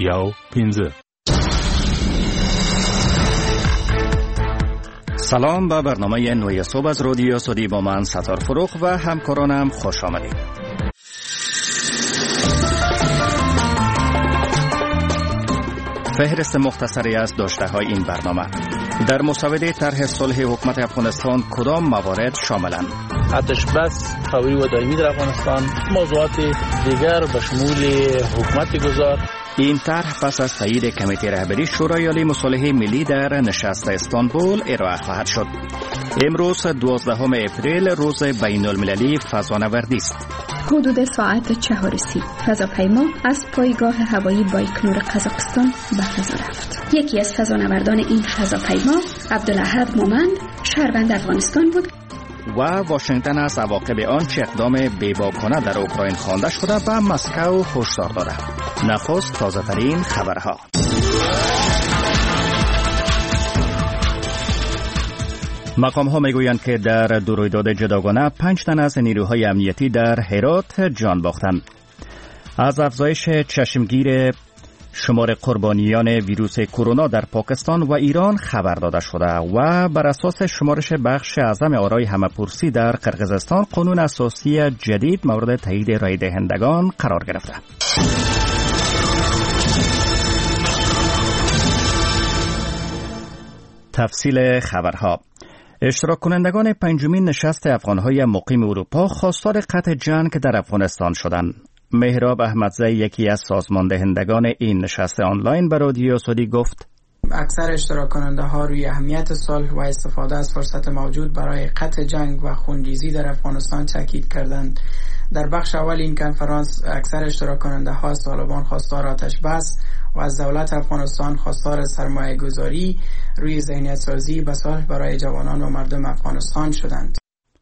سلام به برنامه نوی صبح از رادیو سعودی با من ستار فروغ و همکارانم خوش آمدید. فهرست مختصری از داشته های این برنامه. در مسوده طرح صلح حکومت افغانستان کدام موارد شاملند؟ آتش بس فوری و دائمی در افغانستان، موضوعات دیگر به شمول حکومت گذار. این طرح پس از تایید کمیته رهبری شورای عالی مصالحه ملی در نشست استانبول ارائه خواهد شد. امروز 12 اپریل روز بین المللی فضانوردی است. حدود ساعت 4:30 فضاپیما از پایگاه هوایی بایکنور قزاقستان به فضا رفت. یکی از فضانوردان این فضاپیما عبدالاحد مومند شهروند افغانستان بود و واشنگتن از عواقب آن چه اقدام بی‌باکانه در اوکراین خوانده شده به مسکو هشدار داده. نخست تازه‌ترین خبرها. مقام‌ها میگویند که در دو رویداد جداگانه 5 تن از نیروهای امنیتی در هرات جان باختند. از افزایش چشمگیر شمار قربانیان ویروس کرونا در پاکستان و ایران خبر داده شده و بر اساس شمارش بخش اعظم آرای همه‌پرسی در قرقیزستان قانون اساسی جدید مورد تایید رای دهندگان قرار گرفته. تفصیل خبرها. اشتراک کنندگان پنجمین نشست افغانهای مقیم اروپا خواستار قطع جنگ در افغانستان شدند. مهراب احمدزی یکی از سازماندهندگان این نشست آنلاین به رادیو سعودی گفت: اکثر اشتراک کننده ها روی اهمیت صلح و استفاده از فرصت موجود برای قطع جنگ و خونریزی در افغانستان تاکید کردند. در بخش اول این کنفرانس اکثر اشتراک کننده ها از طالبان خواستار آتش بس و از دولت افغانستان خواستار سرمایه گذاری روی ذهنیت سازی به صلح برای جوانان و مردم افغانستان شدند.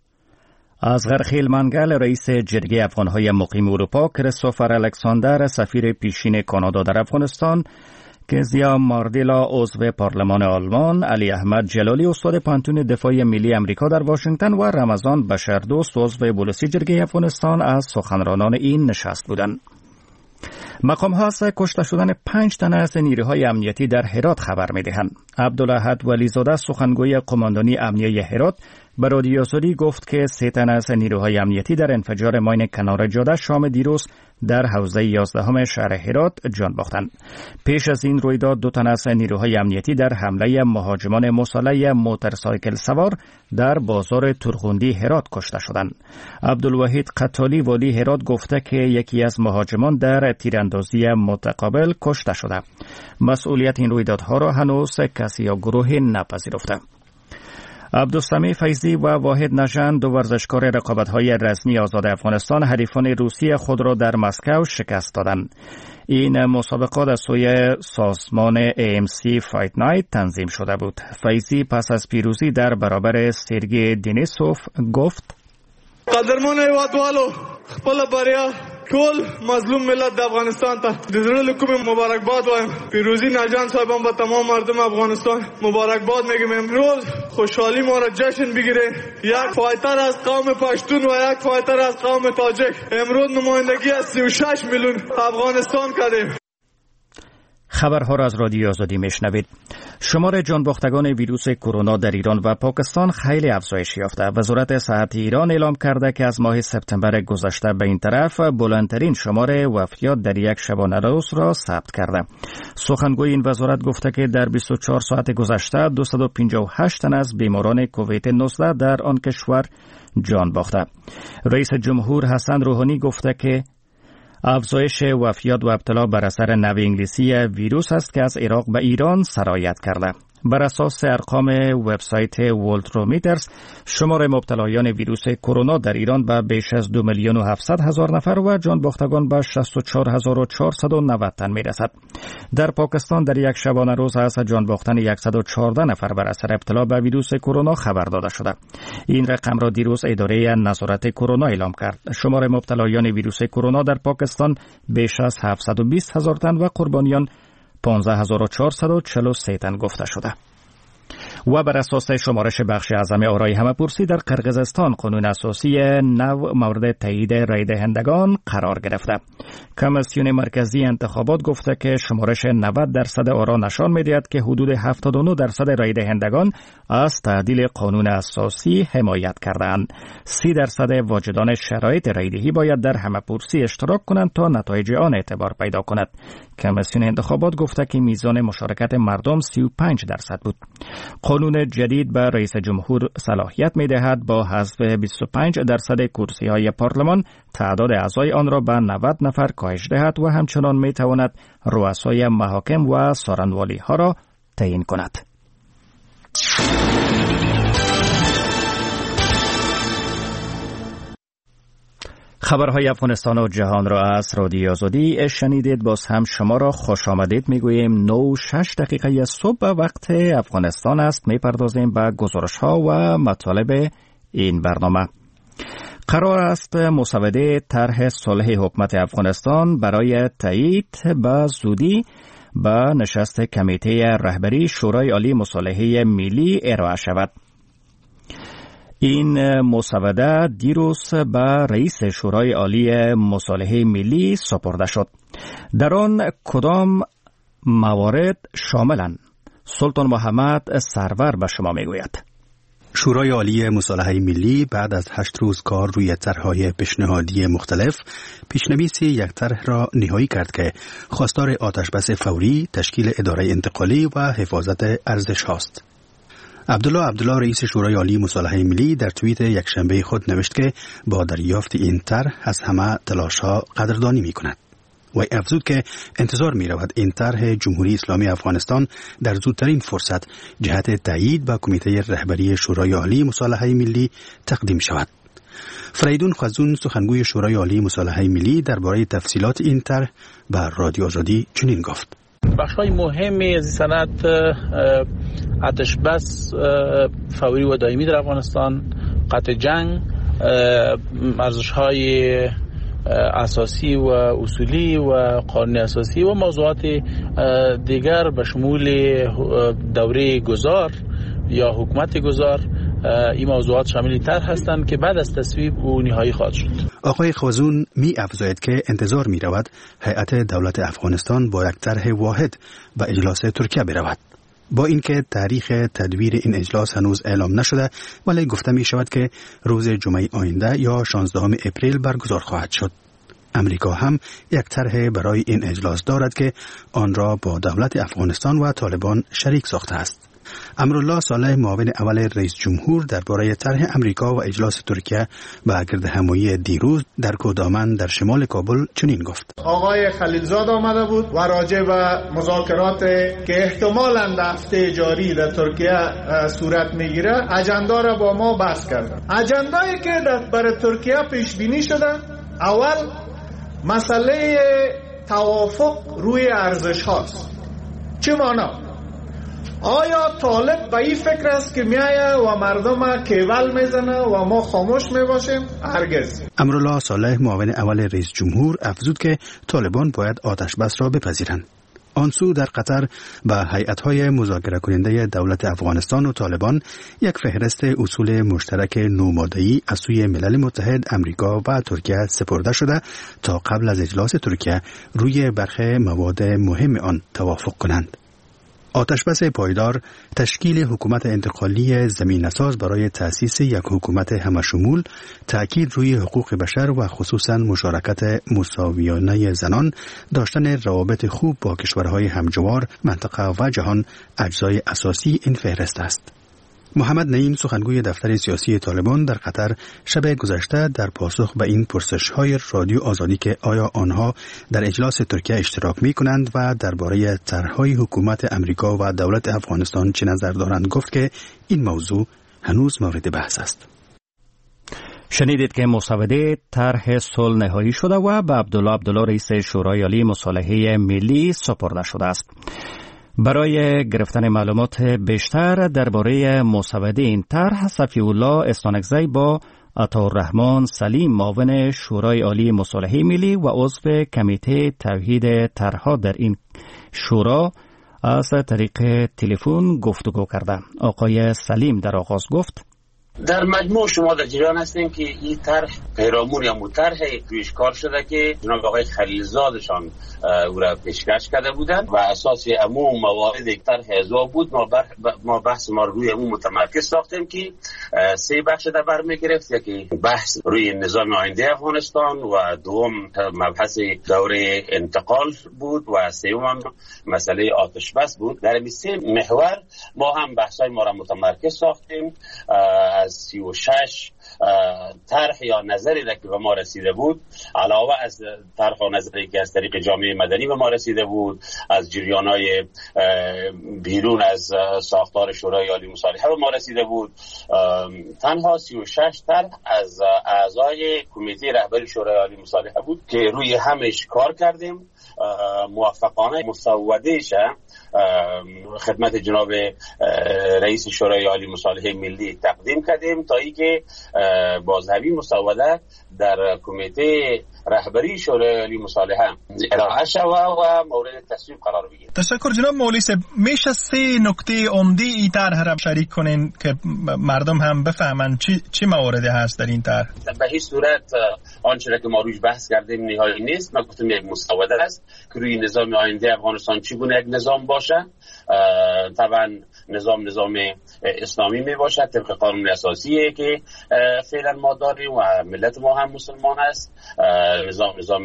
اصغر خیلمنگل رئیس جرگه افغانهای مقیم اروپا، کریستوفر الکساندر سفیر پیشین کانادا در افغانستان، کزیا ماردیلا عضو پارلمان آلمان، علی احمد جلالی استاد پانتون دفاع ملی امریکا در واشنگتن و رمضان بشردوست عضو بولسی جرگه افغانستان از سخنرانان این نشست بودند. مقام‌ها از کشته شدن 5 تن از نیروهای امنیتی در هرات خبر می‌دهند. عبدالاحد ولیزاده سخنگوی قماندانی امنیه هرات به رادیو سعودی گفت که 3 تن از نیروهای امنیتی در انفجار ماین کنار جاده شام دیروز در حوزه 11 شهر هرات جان باختند. پیش از این رویداد 2 تن از نیروهای امنیتی در حمله مهاجمان مسلح موتورسایکل سوار در بازار ترخوندی هرات کشته شدند. عبدالوحید قتالی والی هرات گفته که یکی از مهاجمان در تیراندازی متقابل کشته شده. مسئولیت این رویدادها را هنوز کسی یا گروهی نپذیرفته. عبدالسمیع فیضی و واحد نژند، دو ورزشکار رقابت‌های رزمی آزاد افغانستان، حریفان روسی خود را در مسکو شکست دادند. این مسابقات از سوی سازمان AMC فایت نایت تنظیم شده بود. فیضی پس از پیروزی در برابر سرگی دنیسوف گفت: قدرمن هیوادوالو، خپل بریا ټول مظلوم ملت د افغانستان ته د زړه له کومې مبارکباد وایم. پیروزی ناجان صاحبان به تمام مردم افغانستان مبارکباد میگم. امروز خوشحالی ما را جشن بگیره. یک فایتر از قوم پشتون و یک فایتر از قوم تاجک امروز نمایندگی از 36 میلیون افغانستان کردیم. خبرها را از رادیو آزادی میشنوید. شمار جانباختگان ویروس کرونا در ایران و پاکستان خیلی افزایش یافته. وزارت صحت ایران اعلام کرده که از ماه سپتامبر گذشته به این طرف بلندترین شمار وفیات در یک شبانه روز را ثبت کرده. سخنگوی این وزارت گفته که در 24 ساعت گذشته 258 تن از بیماران کووید 19 در آن کشور جان باخته. رئیس جمهور حسن روحانی گفته که افزایش وفیات و ابتلا بر اثر نو انگلیسی ویروس است که از عراق به ایران سرایت کرده. بر اساس ارقام وبسایت ولترومیترز، شمار مبتلایان ویروس کرونا در ایران به بیش از 2,700,000 نفر و جانباختگان به 64,490 تن میرسد. در پاکستان در یک شبانه روز از جانباختن 114 نفر بر اثر ابتلا به ویروس کرونا خبر داده شده. این رقم را دیروز اداره نظارت کرونا اعلام کرد. شمار مبتلایان ویروس کرونا در پاکستان بیش از 720,000 تن و قربانیان 15,443 تن گفته شده. و بر اساس شمارش بخش اعظم آرای همه‌پرسی در قرقیزستان قانون اساسی نو مورد تایید رای دهندگان قرار گرفته. کمیسیون مرکزی انتخابات گفته که شمارش 90% آرا نشان می‌دهد که حدود 79% رای دهندگان از تعدیل قانون اساسی حمایت کردند. 30% واجدان شرایط رای دهی باید در همه‌پرسی اشتراک کنند تا نتایج آن اعتبار پیدا کند. کمیسیون انتخابات گفته که میزان مشارکت مردم 35% بود. قانون جدید به رئیس جمهور صلاحیت می‌دهد با حذف 25% کرسی‌های پارلمان تعداد اعضای آن را به 90 نفر کاهش دهد و همچنان می‌تواند رؤسای محاکم و سارنوالی‌ها را تعیین کند. خبرهای افغانستان و جهان را از رادیوی آزادی شنیدید. باز هم شما را خوش آمدید میگوییم. 9:06 صبح وقت افغانستان است. میپردازیم به گزارش‌ها و مطالب این برنامه. قرار است مسوده طرح صلح حکومت افغانستان برای تایید به زودی به نشست کمیته رهبری شورای عالی مصالحه ملی ارائه شود. این مسوده دیروز به رئیس شورای عالی مصالحه ملی سپرده شد. در آن کدام موارد شاملند؟ سلطان محمد سرور به شما میگوید. شورای عالی مصالحه ملی بعد از 8 روز کار روی طرح‌های پیشنهادی مختلف پیشنویس یک طرح را نهایی کرد که خواستار آتشبس فوری، تشکیل اداره انتقالی و حفاظت ارزش هاست. عبدالله رئیس شورای عالی مصالحه ملی در توییت یکشنبه خود نوشت که با دریافت این طرح از همه تلاش‌ها قدردانی می‌کند. و افزود که انتظار می‌رود این طرح جمهوری اسلامی افغانستان در زودترین فرصت جهت تایید به کمیته رهبری شورای عالی مصالحه ملی تقدیم شود. فریدون خزون سخنگوی شورای عالی مصالحه ملی درباره تفصیلات این طرح به رادیو آزادی چنین گفت: بخش‌های مهمی از سند آتش‌بس فوری و دائمی در افغانستان، قطع جنگ، ارزش‌های اساسی و اصولی و قانون اساسی و موضوعات دیگر به شمول دوره گذار یا حکومت گذار، این موضوعات شامل طرح هستند که بعد از تصویب او نهایی خواهد شد. آقای خوازون می افزاید که انتظار می رود هیئت دولت افغانستان با یک طرح واحد به اجلاس ترکیه برود. با اینکه تاریخ تدویر این اجلاس هنوز اعلام نشده، ولی گفته می شود که روز جمعه آینده یا 16 اپریل برگزار خواهد شد. امریکا هم یک طرح برای این اجلاس دارد که آن را با دولت افغانستان و طالبان شریک ساخته است. امرالله صالح معاون اول رئیس جمهور درباره طرح امریکا و اجلاس ترکیه به گردهمایی دیروز در کودامن در شمال کابل چنین گفت: آقای خلیلزاد آمده بود و راجع به مذاکرات که احتمالاً در هفته جاری در ترکیه صورت میگیره اجندا را با ما بحث کردند. اجندایی که برای ترکیه پیش بینی شده، اول مسئله توافق روی ارزش هاست. چه معنی؟ آیا طالب به این فکر است که میایه و مردم کیول میزنه و ما خاموش میباشیم؟ هرگز. امرالله صالح معاون اول رئیس جمهور افزود که طالبان باید آتش بس را بپذیرند. آنسو در قطر به هیئت‌های مذاکره کننده دولت افغانستان و طالبان یک فهرست اصول مشترک 9 ماده‌ای از سوی ملل متحد، امریکا و ترکیه سپرده شده تا قبل از اجلاس ترکیه روی برخی مواد مهم آن توافق کنند. آتشبس پایدار، تشکیل حکومت انتقالی زمینه‌ساز برای تأسیس یک حکومت همشمول، تأکید روی حقوق بشر و خصوصاً مشارکت مساویانه زنان، داشتن روابط خوب با کشورهای همجوار، منطقه و جهان اجزای اساسی این فهرست است. محمد نعیم سخنگوی دفتر سیاسی طالبان در قطر شب گذشته در پاسخ به این پرسش‌های رادیو آزادی که آیا آنها در اجلاس ترکیه اشتراک می‌کنند و درباره طرح‌های حکومت امریکا و دولت افغانستان چه نظر دارند گفت که این موضوع هنوز مورد بحث است. شنیدید که مسوده طرح صلح نهایی شده و به عبدالله رئیس شورای عالی مصالحه ملی سپرده شده است. برای گرفتن معلومات بیشتر درباره مسوده این طرح، صفی الله استانکزی با عطاالرحمن سلیم معاون شورای عالی مصالحه ملی و عضو کمیته توحید طرحها در این شورا از طریق تلفن گفتگو کرده. آقای سلیم در آغاز گفت: در مجموع شما در جریان هستیم که این طرح پیرامون یا طرح رویش کار شده که جناب آقای خلیلزادشان او را پیشکش کرده بودند و اساس عموم موارد یک طرح اضافه بود. ما بحث ما روی عموم متمرکز ساختیم که 3 بخش در بر میگرفت. یکی بحث روی نظام آینده افغانستان و دوم مبحث دوره انتقال بود و سوم مسئله آتش بس بود. در این 3 محور ما هم بحثای ما را متمرکز ساختیم. از 36 طرح یا نظری که به ما رسیده بود، علاوه از طرح و نظری که از طریق جامعه مدنی به ما رسیده بود، از جریان‌های بیرون از ساختار شورای عالی مصالحه به ما رسیده بود، تنها 36 طرح از اعضای کمیته رهبری شورای عالی مصالحه بود که روی همش کار کردیم. موفقانه مسوده‌اش خدمت جناب رئیس شورای عالی مصالحه ملی تقدیم کردیم تا اینکه بازنوی مسوده در کمیته رهبری شورای عالی مصالحه ارائه شود و مورد تصویب قرار بگیرد. تشکر جناب مولوی صاحب. میشه 3 نکته عمده این طرح را شریک کنین که مردم هم بفهمن چی مواردی هست در این طرح؟ به هیچ صورت آنچه که ما روش بحث کردیم نهایی نیست. ما گفتیم یک مسوده است که روی نظام آینده افغانستان چگونه یک نظام باشه. طبعا نظام اسلامی می باشد طبق قانون اساسی که فعلا ما داریم و ملت ما هم مسلمان است. نظام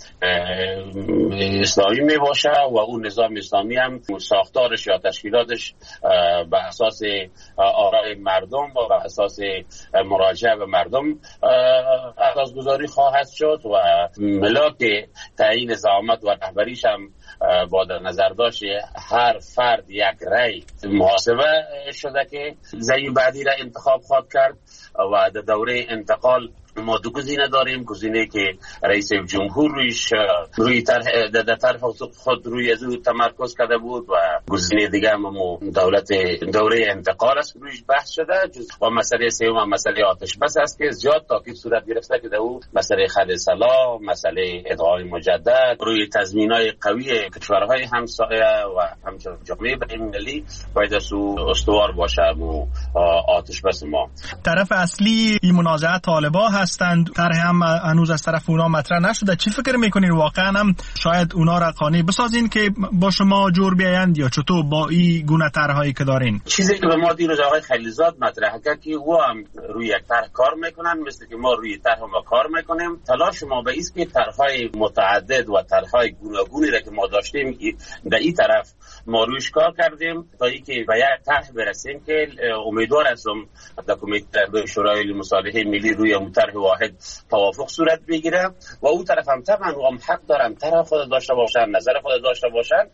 اسلامی می باشه و اون نظام اسلامی هم ساختارش یا تشکیلاتش به اساس آراء مردم و به اساس مراجعه به مردم اساسگذاری خواهد شد و ملاک تعیین زعامت و رهبریش هم با در نظر داشت هر فرد یک رأی محاسبه شده که زی بعدی را انتخاب خواهد کرد و در دوره انتقال ما 2 گزینه داریم. گزینه که رئیس جمهور روی طرح خود روی از او تمرکز کرده بود و گزینه دیگه هم دوره انتقال است رویش بحث شده و مسئله سوم مسئله آتش بس است که زیاد تاکید صورت گرفته که او مسئله خلع سلاح، مسئله ادعای مجدد روی تضمینات قوی کشورهای همسایه و همچنین جامعه بین‌المللی باید استوار باشه و آتش بس ما. طرف اصلی این منازعه طالبان هستند. طرح هم هنوز از طرف اونا مطرح نشده. چی فکر میکنین واقعا هم شاید اونا را قانع بسازین که با شما جور بیایند یا چطور با این گونه طرحایی که دارین؟ چیزی که به ما دیروز آقای خلیلزاد مطرح کرد که او هم روی یک طرح کار میکنن مثل که ما روی طرح ما کار میکنیم. تلاش ما به است که طرحهای متعدد و طرحهای گوناگونی را که ما داشتیم در این طرف ما رویش کار کردیم تا اینکه به یک طرح برسیم که امیدوار هستم در کمیته شورای عالی مصالحه ملی روی طرح واحد توافق صورت بگیره و اون طرف هم طبعا هم حق دارن طرح خود داشته باشن، نظر خود داشته باشن،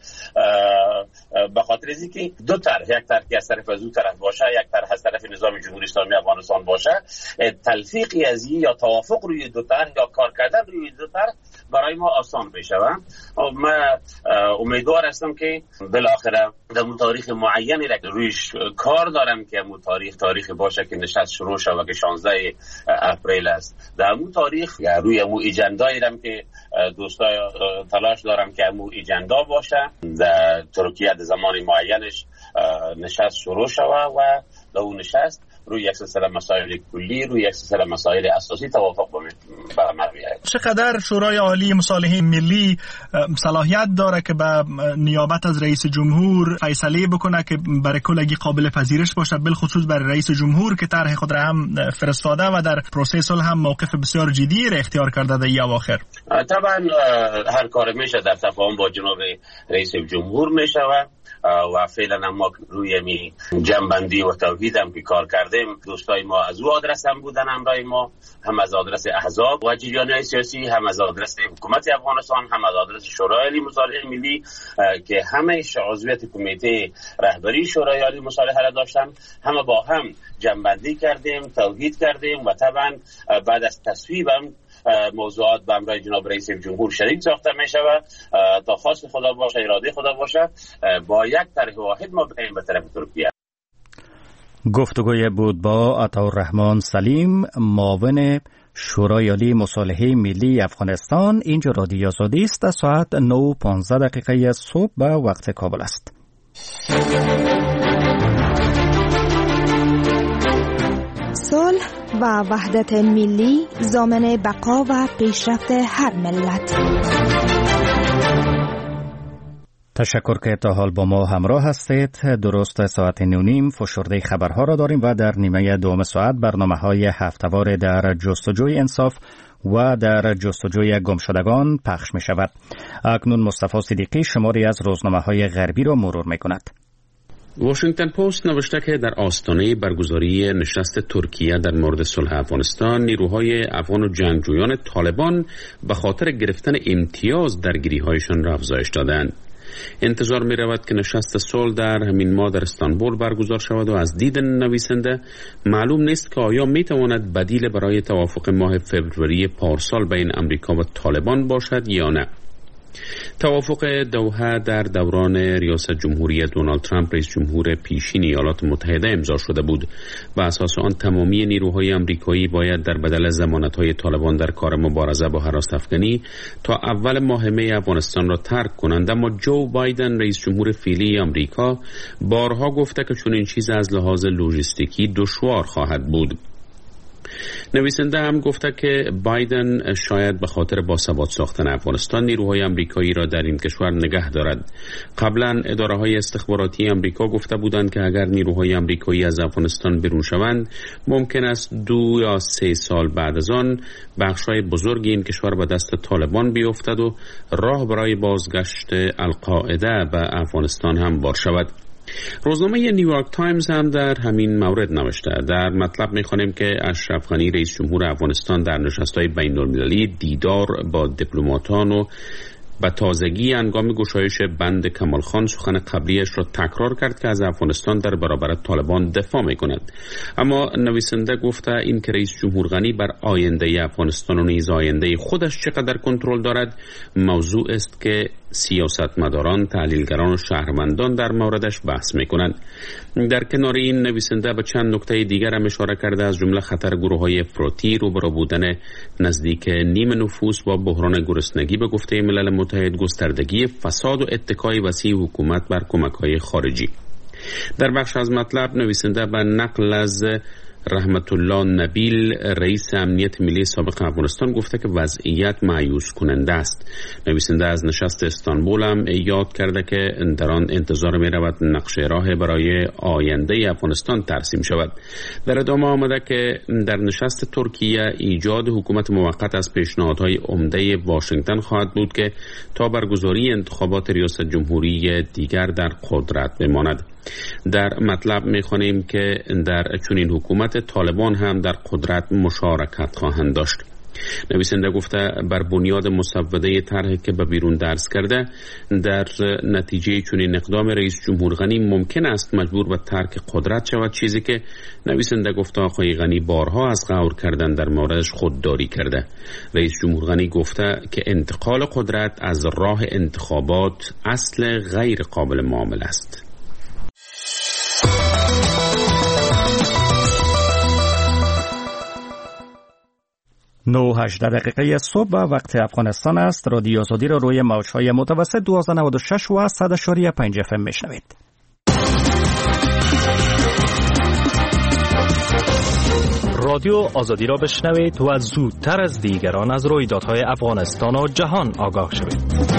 به خاطر اینکه 2 طرح، یک طرح که از طرف از اون طرف باشه، یک طرح از طرف نظام جمهوری اسلامی افغانستان باشه، تلفیقی از این یا توافق روی 2 طرح یا کار کردن روی 2 طرح برای ما آسان بشه. من امیدوار هستم که بالاخره در اون تاریخ معینی را رویش کار دارم که اون تاریخ باشه که نشست شروع شد و که 16 اپریل است. در اون تاریخ یا روی اون اجندایی رم که دوستای تلاش دارم که اون اجندا باشه در ترکیه در زمان معینش نشست شروع شد و در اون نشست روی یک سلسله مسائل کلی، روی یک سلسله مسائل اساسی توافق برآمد بیاید. چقدر شورای عالی مصالحه ملی صلاحیت داره که به نیابت از رئیس جمهور فیصله بکنه که برای کلگی قابل پذیرش باشه، بالخصوص برای رئیس جمهور که طرح خود را هم فرستاده و در پروسه صلح هم موقف بسیار جدی را اختیار کرده در این اواخر؟ طبعا هر کار میشه در تفاهم با جناب رئیس جمهور میشه و فعلا ما روی می جنبندی و توحید هم که کار کردیم. دوستای ما از او آدرس هم بودن همراه ما، هم از آدرس احزاب و جریان‌های سیاسی، هم از آدرس حکومت افغانستان، هم از آدرس شورای عالی مصالحه ملی که همه عضویت کمیته رهبری شورای عالی مصالحه را داشتن. همه با هم جنبندی کردیم، توحید کردیم و طبعا بعد از تصویبم موضوعات به همراه جناب رئیس جمهور شریک ساخته می شود تا خواست خدا باشه، اراده خدا باشه، با یک طرح واحد ما بریم به طرف ترکیه. گفتگوی بود با عطاالرحمن سلیم، معاون شورای عالی مصالحه ملی افغانستان. اینجا رادیو آزادی است. ساعت 9:15 صبح به وقت کابل است. صلح و وحدت ملی ضامن بقا و پیشرفت هر ملت. تشکر که تا حال با ما همراه هستید. درست ساعت 9:30 فشرده خبرها را داریم و در نیمه دوم ساعت برنامه‌های هفته‌وار در جستجوی انصاف و در جستجوی گمشدگان پخش می شود. اکنون مصطفی صدیقی شماری از روزنامه‌های غربی را مرور می کند. واشنگتن پست نوشته که در آستانه برگزاری نشست ترکیه در مورد صلح افغانستان، نیروهای افغان و جنگجویان طالبان به خاطر گرفتن امتیاز درگیری‌هایشان را افزایش دادند. انتظار می رود که نشست صلح در همین ماه در استانبول برگزار شود و از دید نویسنده معلوم نیست که آیا می تواند بدیل برای توافق ماه فوریه پارسال بین امریکا و طالبان باشد یا نه. توافق دوحه در دوران ریاست جمهوری دونالد ترامپ رئیس جمهور پیشین ایالات متحده امضا شده بود. بر اساس آن تمامی نیروهای آمریکایی باید در بدل ضمانت‌های طالبان در کار مبارزه با هراس افغانی تا اول ماه می افغانستان را ترک کنند، اما جو بایدن رئیس جمهور فعلی آمریکا بارها گفته که چنین چیزی از لحاظ لوجستیکی دشوار خواهد بود. نویسنده هم گفته که بایدن شاید به خاطر باثبات ساختن افغانستان نیروهای آمریکایی را در این کشور نگه دارد. قبلا اداره‌های استخباراتی آمریکا گفته بودند که اگر نیروهای آمریکایی از افغانستان بیرون شوند ممکن است 2 یا 3 سال بعد از آن بخش‌های بزرگی این کشور به دست طالبان بیفتد و راه برای بازگشت القاعده به افغانستان هم باز شود. روزنامه نیویورک تایمز هم در همین مورد نوشته. در مطلب می‌خوانیم که اشرف غنی رئیس جمهور افغانستان در نشست‌های بین‌المللی دیدار با دیپلماتان و به تازگی هنگام گشایش بند کمال خان سخن قبلیش را تکرار کرد که از افغانستان در برابر طالبان دفاع می‌کند. اما نویسنده گفته این که رئیس جمهور غنی بر آینده افغانستان و نیز آینده خودش چقدر کنترل دارد موضوع است که سیاستمداران، تحلیلگران و شهروندان در موردش بحث می‌کنند. در کنار این نویسنده به چند نکته دیگر هم اشاره کرده، از جمله خطر گروه‌های افراطی روبرو بودن نزدیک نیم نفوس با بحران گرسنگی به گفته ملل متحد، گستردگی فساد و اتکای وسیع حکومت بر کمک‌های خارجی. در بخش از مطلب نویسنده به نقل از رحمت الله نبیل رئیس امنیت ملی سابق افغانستان گفته که وضعیت مایوس کننده است. نویسنده از نشست استانبول هم یاد کرده که در آن انتظار می رود نقشه راه برای آینده افغانستان ترسیم شود. در ادامه آمده که در نشست ترکیه ایجاد حکومت موقت از پیشنهادهای عمده واشنگتن خواهد بود که تا برگزاری انتخابات ریاست جمهوری دیگر در قدرت بماند. در مطلب می‌خوانیم که در چنین حکومت طالبان هم در قدرت مشارکت خواهند داشت. نویسنده گفته بر بنیاد مسوده طرحی که به بیرون درس کرده، در نتیجه چنین اقدام رئیس جمهور غنی ممکن است مجبور به ترک قدرت شود، چیزی که نویسنده گفته آقای غنی بارها از غور کردن در موردش خودداری کرده. رئیس جمهور غنی گفته که انتقال قدرت از راه انتخابات اصل غیر قابل معامله است. 9:18 صبح وقت افغانستان است. رادیو آزادی را روی موج‌های متوسط 1296 و 100.5 FM میشنوید. رادیو آزادی را بشنوید و زودتر از دیگران از رویدادهای افغانستان و جهان آگاه شوید.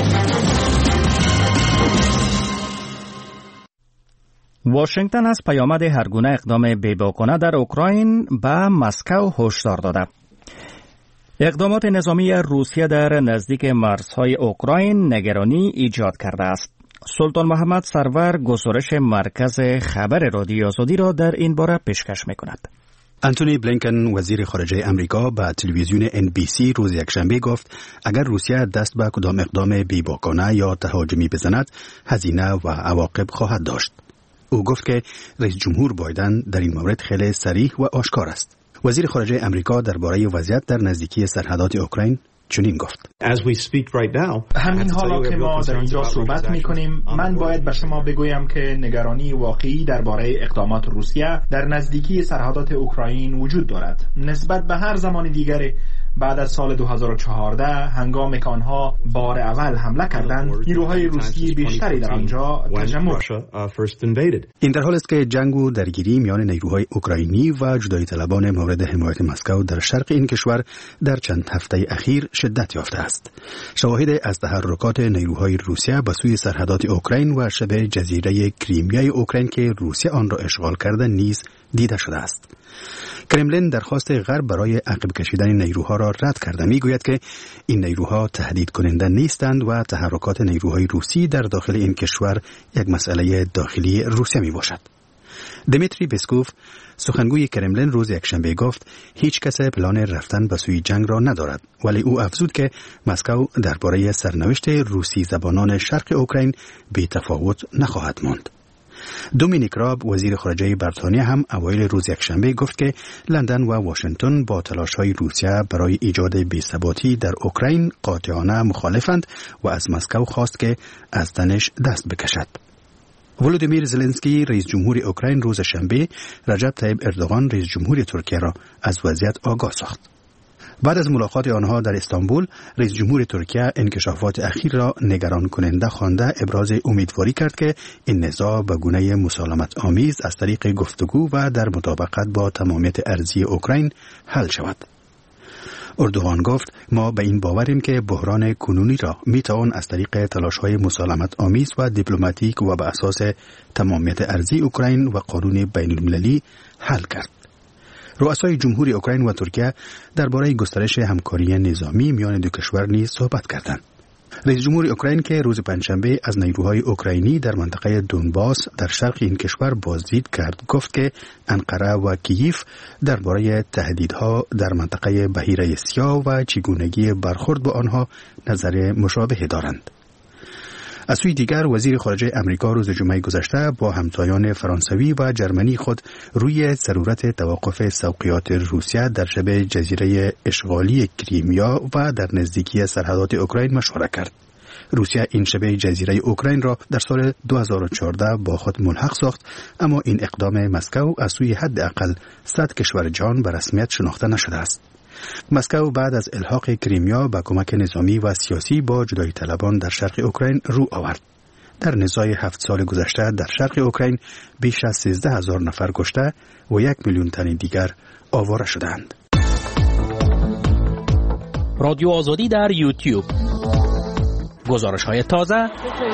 واشنگتن از پیامد هرگونه اقدام بی‌باکانه در اوکراین به مسکو هشدار داده. اقدامات نظامی روسیه در نزدیک مرزهای اوکراین نگرانی ایجاد کرده است. سلطان محمد سرور گزارش مرکز خبر رادیو آزادی را در این باره پیشکش می‌کند. انتونی بلینکن وزیر خارجه امریکا به تلویزیون NBC روز یکشنبه گفت اگر روسیه دست به کدام اقدام بی‌باکانه یا تهاجمی بزند هزینه و عواقب خواهد داشت. او گفت که رئیس جمهور بایدن در این مورد خیلی صریح و آشکار است. وزیر خارجه امریکا درباره وضعیت در نزدیکی سرحدات اوکراین چنین گفت: همین حالا که ما در اینجا صحبت می‌کنیم، من باید به شما بگویم که نگرانی واقعی درباره اقدامات روسیه در نزدیکی سرحدات اوکراین وجود دارد. نسبت به هر زمان دیگری بعد از سال 2014 هنگامی که آنها بار اول حمله کردند، نیروهای روسی بیشتری در آنجا تجمع شد. این در حال است که جنگ و درگیری میان نیروهای اوکراینی و جدایی طلبان مورد حمایت مسکو در شرق این کشور در چند هفته اخیر شدت یافته است. شواهد از تحرکات نیروهای روسیه به سوی سرحدات اوکراین و شبه جزیره کریمیا اوکراین که روسیه آن را اشغال کرده نیز دیده شده است. کرملین درخواست غرب برای عقب کشیدن نیروها را رد کرده، میگوید که این نیروها تهدید کننده نیستند و تحرکات نیروهای روسی در داخل این کشور یک مسئله داخلی روسیه می باشد. دمیتری پسکوف سخنگوی کرملین روز یکشنبه گفت هیچ کس پلان رفتن به سوی جنگ را ندارد، ولی او افزود که مسکو درباره سرنوشت روسی زبانان شرق اوکراین بی تفاوت نخواهد ماند. دومینیک راب وزیر خارجه بریتانیا هم اوایل روز یکشنبه گفت که لندن و واشنگتن با تلاش‌های روسیه برای ایجاد بی‌ثباتی در اوکراین قاطعانه مخالفند و از مسکو خواست که از تنش دست بکشد. ولودیمیر زلنسکی رئیس جمهور اوکراین روز شنبه رجب طیب اردوغان رئیس جمهور ترکیه را از وضعیت آگاه ساخت. بعد از ملاقات آنها در استانبول، رئیس جمهور ترکیه انکشافات اخیر را نگران کننده خوانده ابراز امیدواری کرد که این نزاع به گونه مسالمت آمیز از طریق گفتگو و در مطابقت با تمامیت ارضی اوکراین حل شود. اردوغان گفت ما به این باوریم که بحران کنونی را میتوان از طریق تلاش‌های مسالمت آمیز و دیپلماتیک و به اساس تمامیت ارضی اوکراین و قانون بین‌المللی حل کرد. رؤسای جمهوری اوکراین و ترکیه درباره گسترش همکاری نظامی میان دو کشور نیز صحبت کردند. رئیس جمهور اوکراین که روز پنجشنبه از نیروهای اوکراینی در منطقه دونباس در شرق این کشور بازدید کرد، گفت که انقره و کییف درباره تهدیدها در منطقه بحیره سیاه و چگونگی برخورد با آنها نظر مشابهی دارند. از سوی دیگر وزیر خارجه امریکا روز جمعه گذشته با همتایان فرانسوی و جرمنی خود روی ضرورت توقف سوقیات روسیه در شبه جزیره اشغالی کریمیا و در نزدیکی سرحدات اوکراین مشوره کرد. روسیه این شبه جزیره اوکراین را در سال 2014 با خود ملحق ساخت، اما این اقدام مسکو از سوی حداقل 100 کشور جهان به رسمیت شناخته نشده است. مسکو بعد از الحاق کریمیا با کمک نظامی و سیاسی با جدایی طلبان در شرق اوکراین رو آورد. در نزاع 7 سال گذشته در شرق اوکراین بیش از 13,000 نفر کشته و 1 میلیون تن دیگر آواره شدند. رادیو آزادی در یوتیوب. گزارش‌های تازه.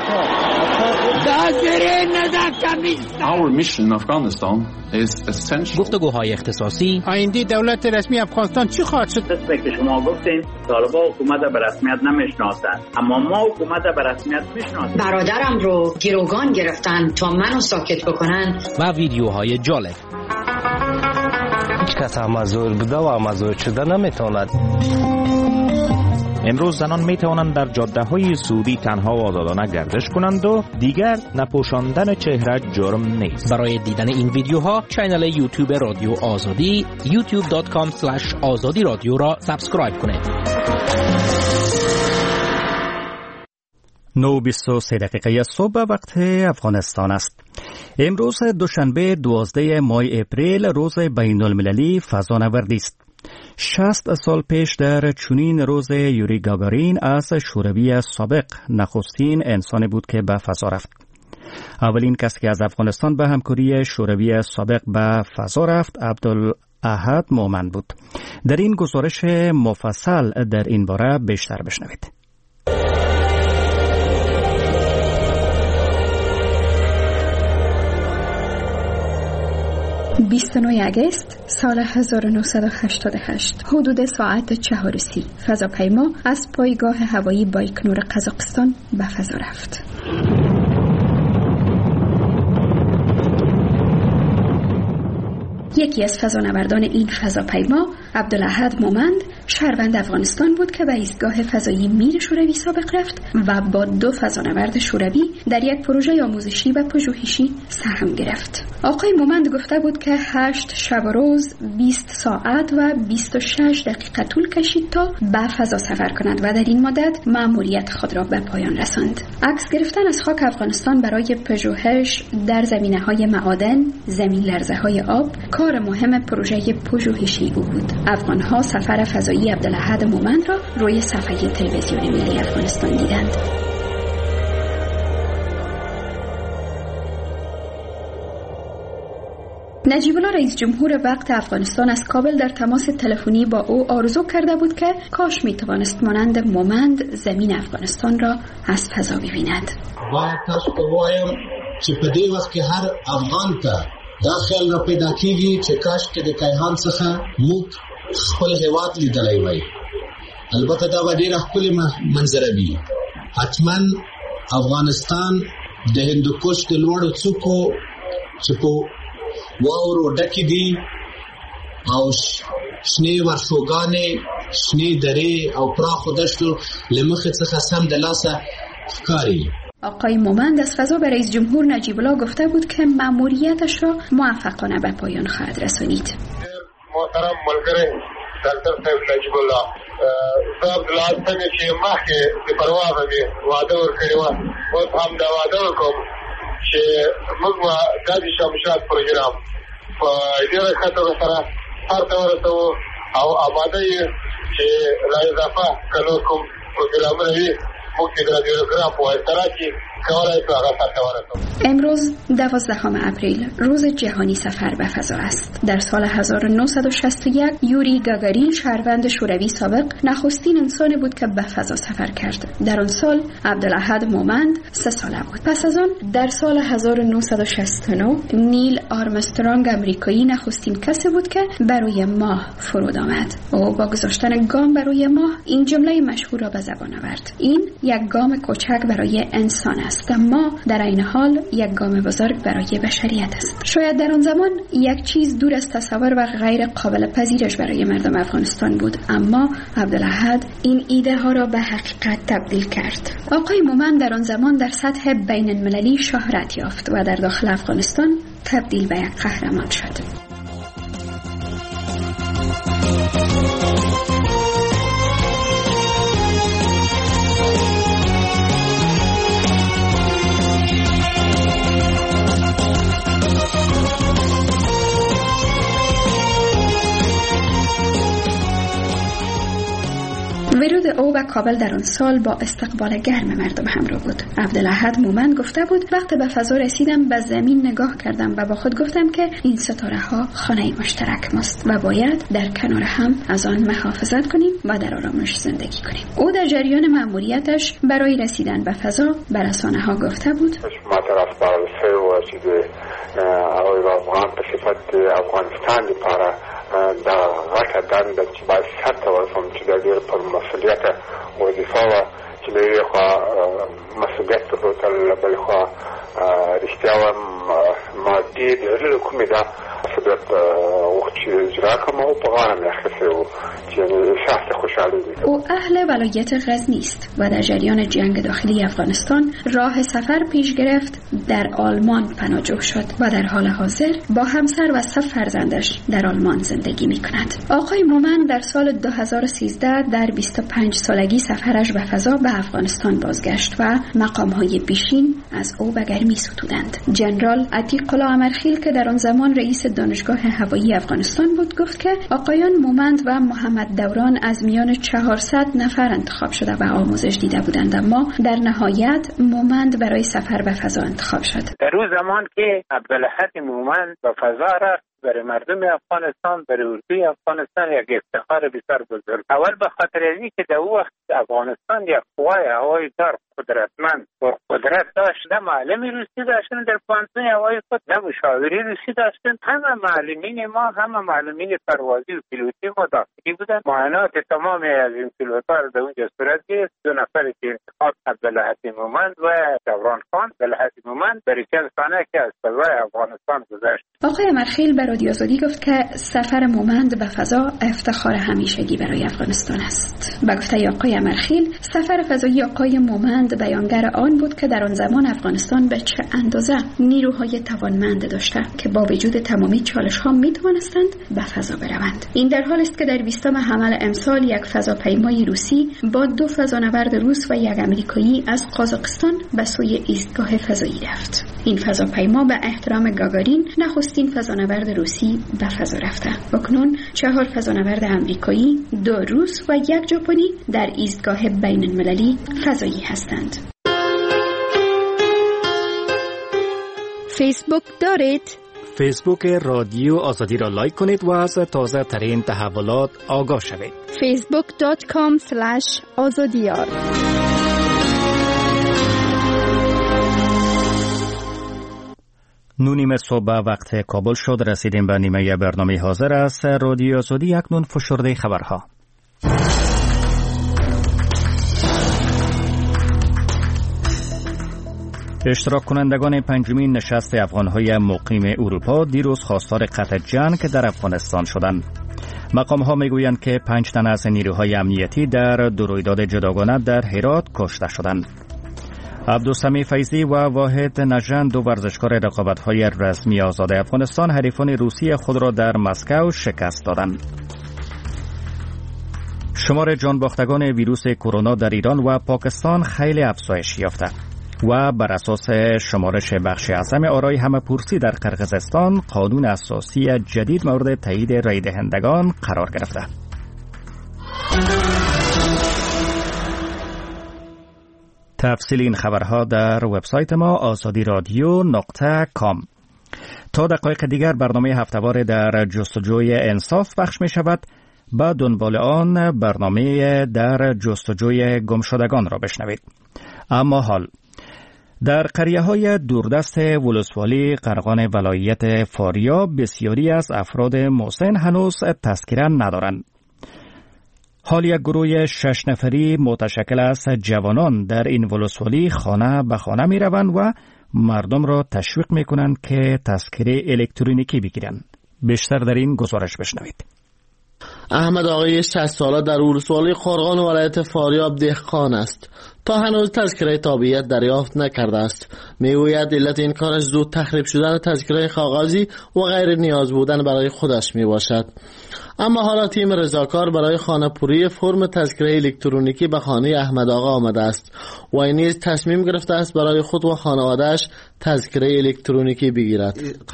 Our mission in Afghanistan is essential. گفتگوهای اختصاصی. آینده دولت رسمی افغانستان چی خواهد شد؟ مثل که شما گفتین طالبان حکومت به رسمیت نمیشناسند، اما ما حکومت به رسمیت میشناسیم. برادرم رو گروگان گرفتن تا منو ساکت بکنن. و ویدیوهای جالب. هیچ کس امازور بوده و امازور شده نمیتواند. امروز زنان می توانند در جاده‌های سعودی تنها و آزادانه گردش کنند و دیگر نپوشاندن چهره جرم نیست. برای دیدن این ویدیوها کانال یوتیوب رادیو آزادی youtube.com/azadi رادیو را سابسکرایب کنید. 9:23 دقیقه صبح وقت افغانستان است. امروز دوشنبه 12 ماه اپریل روز بین المللی فضانوردی است. 60 سال پیش در چنین روز یوری گاگارین از شوروی سابق نخستین انسانی بود که به فضا رفت. اولین کسی که از افغانستان به همکاری شوروی سابق به فضا رفت عبدالاحد مومن بود. در این گزارش مفصل در این باره بیشتر بشنوید. 29 اگست سال 1988 حدود ساعت 4:30 فضاپیما از پایگاه هوایی بایکنور قزاقستان به فضا رفت. یکی از فضانوردان این فضاپیما عبدالاحد مومند شهروند افغانستان بود که به ایستگاه فضایی میر شوروی سابق رفت و با 2 فضانورد شوروی در یک پروژه آموزشی و پژوهشی سهم گرفت. آقای مومند گفته بود که 8 شب و روز 20 ساعت و 26 دقیقه طول کشید تا به فضا سفر کند و در این مدت مأموریت خود را به پایان رساند. عکس گرفتن از خاک افغانستان برای پژوهش در زمینه‌های معادن، زمین لرزه‌های آب کار مهم پروژه پژوهشی او بود. افغان‌ها سفر فضایی فضایی عبدالاحد مومند را روی صفحه تلویزیون ملی افغانستان دیدند. نجیب الله رئیس جمهور وقت افغانستان از کابل در تماس تلفنی با او آرزو کرده بود که کاش می توانست مانند مومند زمین افغانستان را از فضا ببیند. باید تاسو ته وایم چې په دې وخت کې هر افغان ته دا خیال را پیدا کیږي چې کاش کې د کیهان څخه موږ خپل هیواد لیدلی وای. البته دا به ډېره ښکلې منظره وي. حتما افغانستان د هندوکش د لوړو څوکو چې په واورو ډکې دي او شنې ورشوګانې، شنې درې او پراخو دشتو له مخې څخه سم د لاسه ښکاري. آقای مومند از فضا به رئیس جمهور نجیب الله گفته بود که مأموریتش را موفقانه به پایان خواهد رسانید. محترم ملګری ډاکټر صاحب نجیب الله صاحب د لاس څنګه چې مخکې د پرواز مې وعده ورکړې وه، اوس هم دا وعده وکړم چې موږ به دا د شمشاد پروګرام په ډېره ښه توګه سره سر ته ورسوو او آماده یې چې لا اضافه که نور کوم پروګرامونه وي موږ د رادیوګرام په واسطه کې کولای شو هغه سر ته ورسوو. امروز 12 اپریل روز جهانی سفر به فضا است. در سال 1961 یوری گاگارین شهروند شوروی سابق نخستین انسانی بود که به فضا سفر کرد. در آن سال عبدالاحد مومند 3 ساله بود. پس از آن در سال 1969 نیل آرمسترانگ امریکایی نخستین کسی بود که برای ماه فرود آمد. او با گذاشتن گام برای ماه این جمله مشهور را به زبان آورد: این یک گام کوچک برای انسان است، اما در این حال یک گام بزرگ برای بشریت است. شاید در آن زمان یک چیز دور از تصور و غیر قابل پذیرش برای مردم افغانستان بود، اما عبدالاحد این ایده ها را به حقیقت تبدیل کرد. آقای مومند در آن زمان در سطح بین المللی شهرت یافت و در داخل افغانستان تبدیل به یک قهرمان شد. ورود او به کابل در آن سال با استقبال گرم مردم همراه بود. عبدالاحد مومند گفته بود وقتی به فضا رسیدم به زمین نگاه کردم و با خود گفتم که این ستاره ها خانه مشترک ماست و باید در کنار هم از آن محافظت کنیم و در آرامش زندگی کنیم. او در جریان مأموریتش برای رسیدن به فضا به رسانه ها گفته بود: ما طرف برای و چې د افغان په صفت افغانستان لپاره دا غټه دنده چې باید سرته ورسوم چې دا ډېر پر مسؤلیت وظیفه وه چې له یوې خوا مسؤلیت درلودل، له بلې خوا رښتیا وایم مادي د زړه کومې دا مسؤلیت وخت چې اجرا کړم او په غاړه مې اخیستی و چې احساس خوشحالي دي. او اهل ولایت غزنی است و در جریان جنگ داخلی افغانستان راه سفر پیش گرفت، در آلمان پناهجو شد و در حال حاضر با همسر و 3 فرزندش در آلمان زندگی می کند. آقای مومند در سال 2013 در 25 سالگی سفرش به فضا به افغانستان بازگشت و مقام‌های بیشین از او به گرمی ستودند. جنرال عتیق الله امرخیل که در آن زمان رئیس دانشگاه هوایی افغانستان بود گفت که آقایان مومند و محمد دوران از میان 400 نفر انتخاب شده و آموزش دیده بودند، اما در نهایت مومند برای سفر به فضا انتخاب شد. در اون زمان که عبدالاحد مومند به فضا رفت برای مردم افغانستان، برای اردوی افغانستان یک افتخار بسیار بزرگ. اول به خاطر اینکه که در اون وقت افغانستان یک قوای هوایی دار قدرتمند و قدرت داشت. نه معلم روسی داشتن در پانتون هوایی خود، نه مشاوری روسی داشتن. همه معلمین ما، همه معلمین پروازی و پیلوتی ما داخلی بودن. معاینات تمام از این پیلوت‌ها رو در اونجا صورت گرفت. 2 نفری که انتخاب عبدالاحد مومند و دوران خان. عبدالاحد مومند برای چند سانه که از فضای افغانستان گذشت. آقای امرخیل به رادیو آزادی گفت که سفر مومند به فضا افتخار همیشگی برای افغانستان است. به گفته آقای امرخیل، سفر فضایی آقای مومند مانند بیانگر آن بود که در آن زمان افغانستان به چه اندازه نیروهای توانمند داشته که با وجود تمامی چالش‌ها می‌توانستند به فضا بروند. این در حالی است که در 20 حمل امسال یک فضاپیمای روسی با 2 فضانورد روس و یک آمریکایی از قازقستان به سوی ایستگاه فضایی رفت. این فضاپیما به احترام گاگارین نخستین فضانورد روسی به فضا رفته. اکنون 4 فضانورد آمریکایی، 2 روس و 1 ژاپنی در ایستگاه بین‌المللی فضایی هستند. فیسبوک دارید؟ فیسبوک رادیو آزادی را لایک کنید و از تازه ترین تحولات آگاه شوید. facebook.com/azadiyar. نونیم صبح وقت کابل شد. رسیدیم به نیمه برنامه حاضر است رادیو آزادی. اکنون فشرده خبرها. اشتراک کنندگان پنجمین نشست افغانهای مقیم اروپا دیروز خواستار قطع جنگ در افغانستان شدند. مقام‌ها میگویند که 5 تن از نیروهای امنیتی در 2 رویداد جداگانه در هرات کشته شدند. عبدالسمیع فیضی و واحد نژند، 2 ورزشکار رقابت‌های رسمی آزاد افغانستان، حریفان روسی خود را در مسکو شکست دادند. شمار جانباختگان ویروس کرونا در ایران و پاکستان خیلی افزایش یافته و بر اساس شمارش بخش اعظم آرای همه‌پرسی در قرقیزستان قانون اساسی جدید مورد تایید رای دهندگان قرار گرفته. تفصیل این خبرها در وبسایت ما azadiradio.com. تا دقایق دیگر برنامه هفته‌وار در جستجوی انصاف پخش می شود. با دنبال آن برنامه در جستجوی گمشدگان را بشنوید. اما حال در قریه‌های دوردست ولسوالی قرغان ولایت فاریاب بسیاری از افراد مسن هنوز تذکره ندارند. حال یک گروه 6 نفری متشکل از جوانان در این ولسوالی خانه به خانه می روند و مردم را تشویق می کنند که تذکره الکترونیکی بگیرند. بیشتر در این گزارش بشنوید. احمد آقای 60 ساله در ولسوالی قرغان ولایت فاریاب دهقان است. تا هنوز تذکره تابعیت دریافت نکرده است. میگوید علت این کارش زود تخریب شدن تذکره کاغذی و غیر نیاز بودن برای خودش می باشد. اما حالا تیم رضاکار برای خانه‌پوری فرم تذکره الکترونیکی به خانه احمد آقا آمده است و این نیز تصمیم گرفته است برای خود و خانواده‌اش تذکره الکترونیکی بگیرد.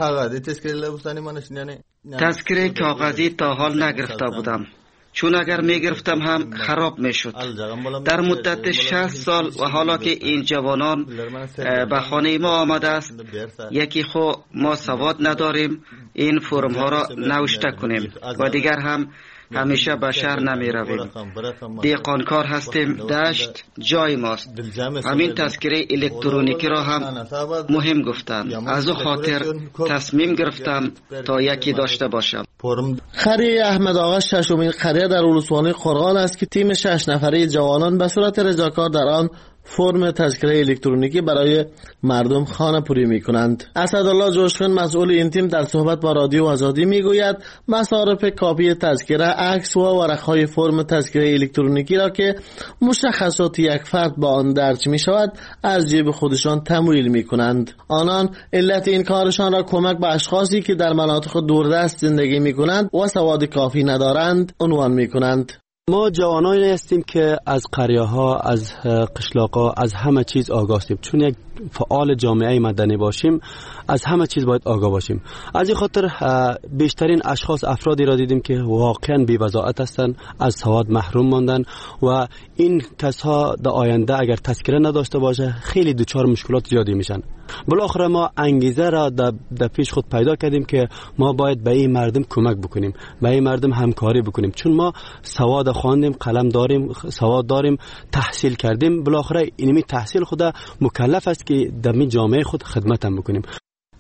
تذکره کاغذی تا حال نگرفته بودم، چون اگر میگرفتم هم خراب میشد. در مدت 60 سال و حالا که این جوانان به خانه ما آمده است، یکی خو ما سواد نداریم این فرم ها را نوشته کنیم و دیگر هم همیشه به شهر نمی رویم. دهقانکار هستیم، دشت جای ماست. همین تذکره الکترونیکی را هم مهم گفتم. از او خاطر تصمیم گرفتم تا یکی داشته باشم. قریه احمد آقا ششمین قریه در ولسوالی قرغان است که تیم 6 نفره جوانان به صورت رضاکار در آن فرم تذکره الکترونیکی برای مردم خانه پوری می کنند. اسدالله جوشخان مسئول این تیم در صحبت با رادیو آزادی می گوید مصارف کاپی تذکره، عکس و ورقهای فرم تذکره الکترونیکی را که مشخصات یک فرد با آن درج می شود از جیب خودشان تمویل می کنند. آنان علت این کارشان را کمک به اشخاصی که در مناطق دوردست زندگی می کنند و سواد کافی ندارند عنوان می کنند. ما جوانانی هستیم که از قریه ها، از قشلاق ها، از همه چیز آگاه هستیم. چون یک فعال جامعه مدنی باشیم، از همه چیز باید آگاه باشیم. از این خاطر بیشترین افرادی را دیدیم که واقعا بی‌وضاحت هستند، از سواد محروم ماندن و این کسها در آینده اگر تذکره نداشته باشه خیلی دچار مشکلات زیادی میشن. بالاخره ما انگیزه را در پیش خود پیدا کردیم که ما باید به این مردم کمک بکنیم، به این مردم همکاری بکنیم. چون ما سواد خواندیم، قلم داریم، سواد داریم، تحصیل کردیم، بالاخره اینمی تحصیل خود مکلف است که در این جامعه خود خدمت هم بکنیم.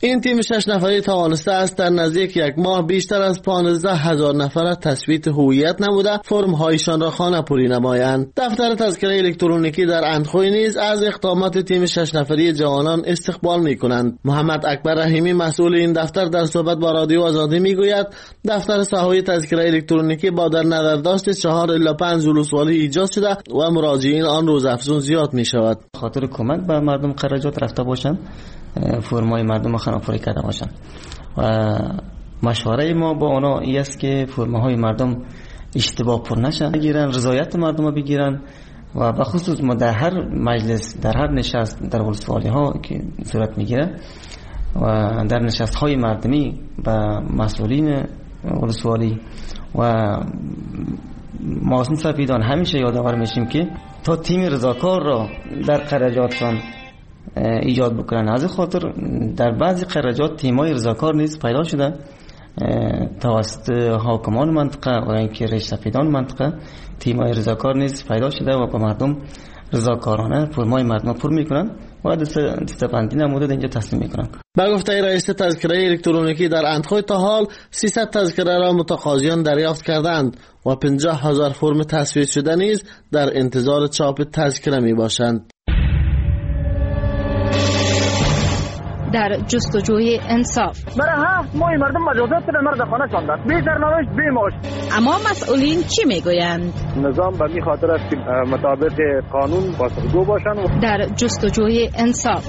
این تیم 6 نفری توانسته است در نزدیک یک ماه بیشتر از 15,000 نفر تثبیت هویت نموده فرم هایشان را خانه‌پوری نمایند. دفتر تذکره الکترونیکی در اندخوی نیز از اقدامات تیم 6 نفری جوانان استقبال می‌کنند. محمد اکبر رحیمی مسئول این دفتر در صحبت با رادیو آزادی میگوید دفتر ساحوی تذکره الکترونیکی با در نظر داشت 4 الی 5 ولسوالی ایجاد شده و مراجعین آن روز افزون زیاد می شود. خاطر کمک به مردم خراجات رفته باشند، فرمای مردم خانه‌پوری کرده باشند و مشوره ما با آنها این است که فرماهای مردم اشتباه پر نشن، بگیرن رضایت مردم بگیرن و به خصوص ما در هر مجلس، در هر نشست در ولسوالی ها که صورت میگیره و در نشست های مردمی با مسئولین ولسوالی و ماسون سفیدان همیشه یادآور میشیم که تا تیم رضاکار را در خراجاتشان ایجاد بکنن. از خاطر در بعضی خراجات تیمای رضاکار نیز پیدا شده توسط حاکمان منطقه و اینکه رئیس سفیدان منطقه تیمای رضاکار نیز پیدا شده و با مردم رضاکارانه فرمای مردم پر میکنن و دستبندی نموده اینجا تصمیم میکنن. با گفته رئیس تذکره الکترونیکی در اندخوی تا حال 300 تذکره را متقاضیان دریافت کردند و 50,000 فرم تصویب شده نیز در انتظار چاپ تذکره می باشند. در جستجوی انصاف برای 7 ماه مردم مجازات شدن، مرد خانه شاندن، بی سرنوشت بی معاش. اما مسئولین چی میگویند؟ نظام به این خاطر است که مطابق قانون پاسخگو باشند. در جستجوی انصاف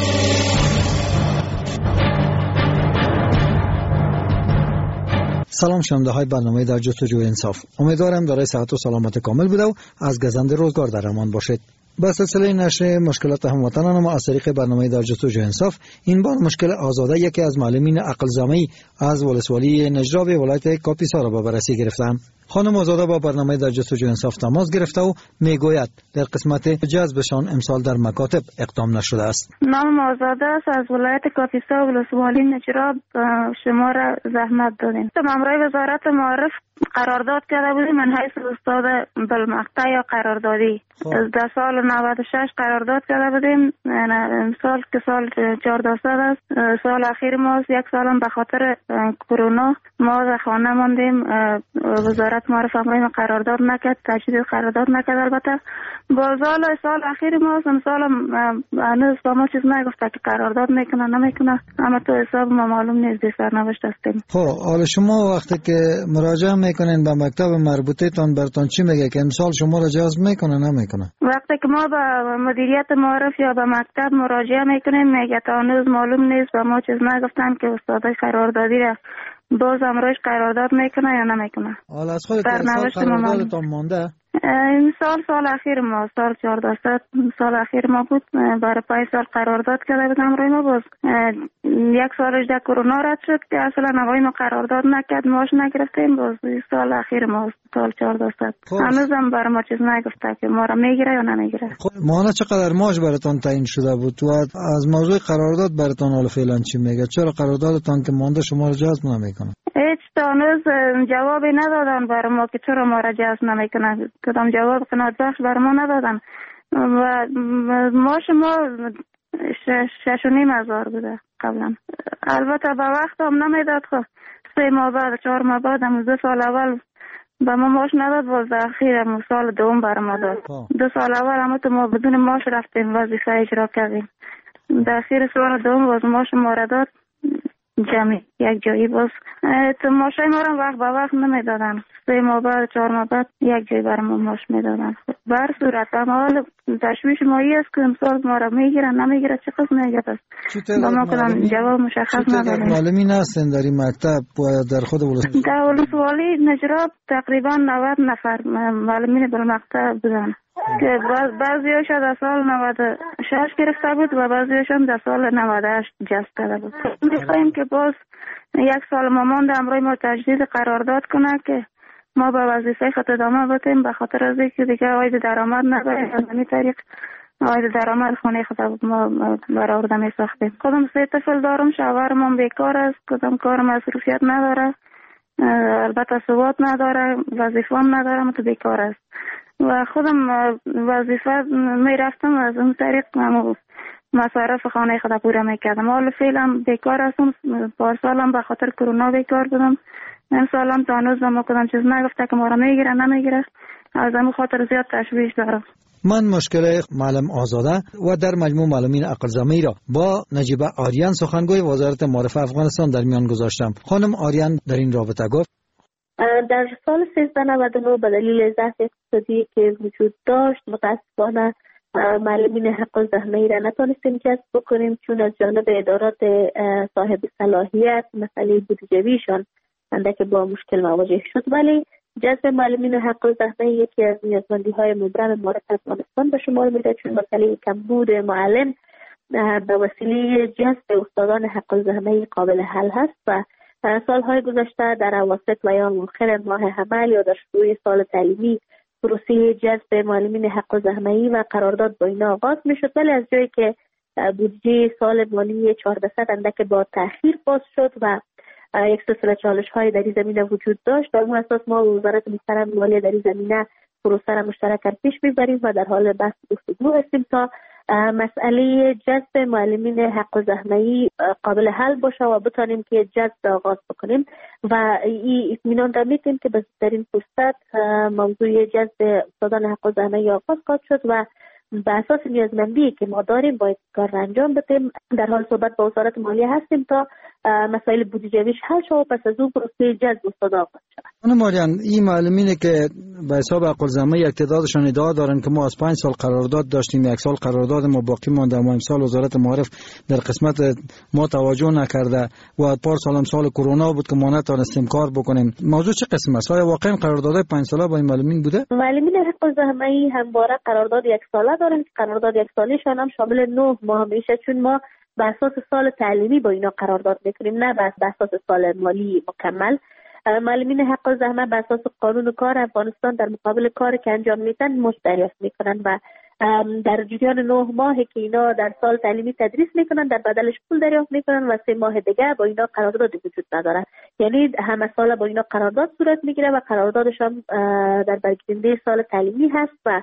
سلام شنونده های برنامه در جستجوی انصاف، امیدوارم دارای صحت و سلامت کامل بوده و از گزند روزگار در امان باشید. با سلسله نشر مشکلات هموطنان ما از طریق برنامه در جستجوی انصاف این بار مشکل آزاده یکی از معلمین عقل‌زامی از ولسوالی نجراب ولایت کاپیسا را به بررسی گرفتم. خانم آزاده با برنامه در جستجوی انصاف تماس گرفته و میگوید در قسمت جذبشان امسال در مکاتب اقدام نشده است. نام آزاده است، از ولایت کاپیسا ولسوالی نجراب شما را زحمت دادیم. مامورای وزارت معارف قرارداد کرده بودیم من حیث استاد بالمقطع یا قراردادی. در سال 96 قرارداد کرده بودیم. سال که سال 14 است، سال اخیر ما یک سالم به خاطر کرونا ما در خانه ماندیم. وزارت معارف امروز قرارداد نکرد، تجدید قرارداد نکرد. البته با سال اخیر ما امسال هنوز با ما چیز نگفته که قرارداد میکنه نمیکنه، اما تو حساب ما معلوم نیست، سرنوشت هستیم. خب حالا شما وقتی که مراجعه میکنین به مکتب مربوطه تان برتون چی میگه که امسال شما را جذب میکنه نمیکنه؟ وقتی که ما به مدیریت معارف یا به مکتب مراجعه میکنیم میگه تا هنوز معلوم نیست، با ما چیز نگفتن که استادای قراردادی را باز امروز قرارداد میکنه یا نمیکنه. حالا از خودت قراردادتان مانده؟ این سال اخیر ما سال 14 سال اخیر ما بود، برای پای سال قرارداد کرده بودم روی ما. باز یک سالش در کرونا رد شد که اصلا نوای ما قرارداد نکرد، ماش نگرفتیم. باز سال اخیر ما سال 14 هنوزم برای ما چیز نگفته که ما را میگیره یا نمیگیره. مانا چقدر ماش براتون تعیین شده بود و از موضوع قرارداد براتون حالا فعلا چی میگه؟ چرا قراردادتان که مانده شما را جذب نمیکنه؟ هیچ تا هنوز جوابی ندادن برای ما که چرا ما را جذب نمیکنه. کدام جواب قناعت بخش برای ما ندادن و ماش ما 6,500 بوده قبلا. البته به وقت هم نمیداد. خب 3 ماه بعد 4 ماه بعد هم 2 سال اول به ما ماش نداد، باز اخیر هم سال دوم برای ما داد. 2 سال اول هم تو ما بدون ماش رفتیم وظیفه اجرا کردیم. در اخیر سال دوم باز ماش ما را داد جمعی یک جایی. باز تو ماشای ما را وقت به وقت نمیدادن. 3 ماه بعد 4 ماه بعد یک جایی برای ما ماش میدادن. بر صورت اما حال تشویش مایی است که امسال ما را میگیرن نمیگیرن چه قسم میگیرد است. با ما کدام جواب مشخص نداریم. معلمین هستن در این مکتب در خود ولسوالی نجراب تقریبا 90 نفر معلمین بالمقطع بودن که بعضی‌هاش در سال 96 گرفته بود و بعضی‌هاش در سال 98 جذب کرده بود. می‌خوایم که باز یک سال ما مانده امروز ما تجدید قرارداد کنه که ما به وظیفه خود ادامه بدیم، به خاطر از اینکه دیگه عاید درآمد نداریم. از این طریق عاید درآمد خونه خود ما برآورده می‌ساختیم. خودم 3 طفل دارم، شوهرم هم بیکار است، کدام کار مصروفیت نداره، البته ثبات نداره، وظیفه هم ندارم، تو بیکار است و خودم وظیفه میرفتم از اون طریق مصارف خانه خود پوره میکردم. حالا فعلا بیکار هستم. پارسالم به خاطر کرونا بیکار بودم. این سالم تا هنوز ما کدام چیز نگفته که ما را میگیره نمیگیره. از همین خاطر زیاد تشویش دارم. من مشکل معلم آزاده و در مجموع معلمین عقل زمینی را با نجیبه آریان سخنگوی وزارت معارف افغانستان در میان گذاشتم. خانم آریان در این رابطه گفت در سال 1399 به دلیل ضعف اقتصادی که وجود داشت متاسفانه معلمین حق الزحمه‌ای را نتونستیم جذب بکنیم، چون از جانب ادارات صاحب صلاحیت مسئله بودجه‌ایشان اندک با مشکل مواجه شد. ولی جذب معلمین حق الزحمه‌ای یکی از نیازمندی‌های مبرم معارف افغانستان به شمار میره، چون مسئله کمبود معلم به وسیله جذب استادان حق الزحمه‌ای قابل حل هست و سالهای گذشته در اواسط و یا آخر ماه حمل یا در شروع سال تعلیمی پروسه جذب معلمین حق الزحمه‌ای و قرارداد با اینا آغاز میشد، ولی از جایی که بودجه سال مالی 1400 اندک با تأخیر باز شد و یک سلسله چالش‌های در این زمینه وجود داشت، در اون اساس ما وزارت محترم مالیه در این زمینه پروسه را مشترکاً پیش میبریم و در حال بحث گفتگو هستیم تا مسئله جذب معلمین حق الزحمه‌ای قابل حل باشه و بتانیم که جذب آغاز بکنیم و این اطمینان را میدیم که در این فرصت موضوع جذب استادان حق الزحمه‌ای آغاز خواهد شد و به اساس نیازمندی که ما داریم باید کار را انجام بدیم. در حال صحبت با وزارت مالیه هستیم تا مسائل بودجه‌ایش حل شود و پس از اون پروسه جذب استاد آغاز شود. خانم آریان، این معلمینی که به حساب حق الزحمه‌ای تعدادشان ادعا دارن که ما از 5 سال قرارداد داشتیم، یک سال قرارداد ما باقی مانده، ما امسال وزارت معارف در قسمت ما توجه نکرده و پارسال هم سال کرونا بود که ما نتونستیم کار بکنیم. موضوع چه قسم است؟ آیا واقعا قراردادهای 5 ساله با این معلمین بوده؟ معلمین حق الزحمه‌ای همواره قرارداد یک ساله دارن که قرارداد یک سالیشان هم شامل 9 ماه میشه، چون ما به اساس سال تعلیمی با اینا قرارداد میکنیم، نه به اساس سال مالی مکمل. معلمین حق الزحمه به اساس قانون کار افغانستان در مقابل کاری که انجام میدن مزد دریافت میکنن و در جریان 9 ماهی که اینا در سال تعلیمی تدریس میکنن در بدلش پول دریافت میکنن و 3 ماه دیگه با اینا قرارداد وجود نداره. یعنی همه سال با اینا قرارداد صورت میگیره و قراردادش هم در برگزیده سال تعلیمی هست و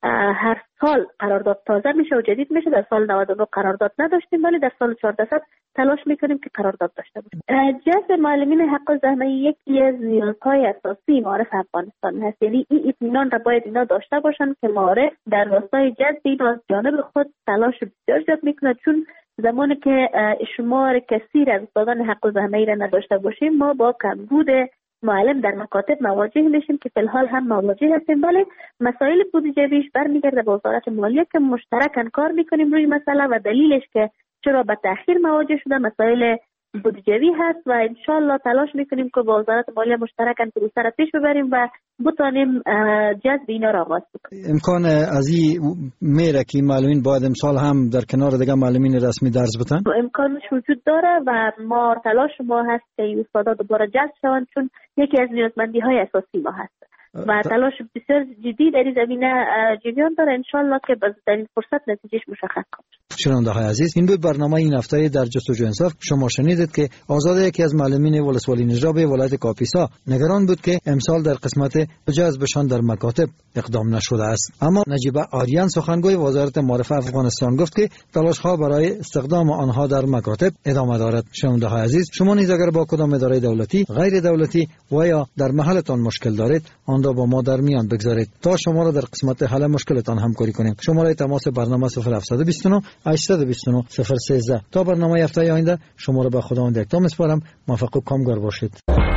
هر سال قرارداد تازه میشه و جدید میشه. در سال 99 قرارداد نداشتیم، ولی در سال 1400 تلاش میکنیم که قرارداد داشته باشیم. جذب معلمین حق الزحمه‌ای یکی از نیازهای اساسی معارف افغانستان هست. یعنی این اطمینان را باید اینا داشته باشن که معارف در راستای جذب اینا از جانب خود تلاش بسیار زیاد میکنه، چون زمانی که شمار کثیر از استادان حق الزحمه‌ای را نداشته باشیم ما با کمبود معلم در مکاتب مواجه میشیم که فی الحال هم مواجه هستیم. ولی مسائل بودجه‌ایش برمیگرده به وزارت مالیه که مشترکاً کار میکنیم روی مسئله و دلیلش که چرا به تأخیر مواجه شده مسائل بودجه‌ای هست و انشالله تلاش میکنیم که با وزارت مالیه مشترکاً پروسه را پیش ببریم و بتونیم جذب اینا را آغاز بکنیم. امکان از این میره که معلمین باید امسال هم در کنار دیگه معلمین رسمی درس بدن؟ امکانش وجود داره و ما تلاش ما هست که استادا دوباره جذب شوند، چون یکی از نیازمندی‌های اساسی ما هست و تلاش بسیار جدی در این زمینه جریان داره. انشالله که در این فرصت نتیجهش مشخص خواهد. شنونده‌های عزیز، این بود برنامه این هفته در جستجوی انصاف. شما شنیدید که آزاده یکی از معلمین ولسوالی نجراب ولایت کاپیسا نگران بود که امسال در قسمت جذبشان در مکاتب اقدام نشده است. اما نجیبه آریان سخنگوی وزارت معارف افغانستان گفت که تلاش‌ها برای استخدام آنها در مکاتب ادامه دارد. شنونده‌های عزیز، شما نیز اگر با کدام اداره دولتی، غیر دولتی و یا در محلتان مشکل دارید، آن را با ما در میان بگذارید تا شما را در قسمت حل مشکلتان همکاری کنیم. شماره تماس برنامه 0729 829 013. تا برنامه هفته آینده شما را به خداوند یکتا می‌سپارم. موفق و کامگار باشید.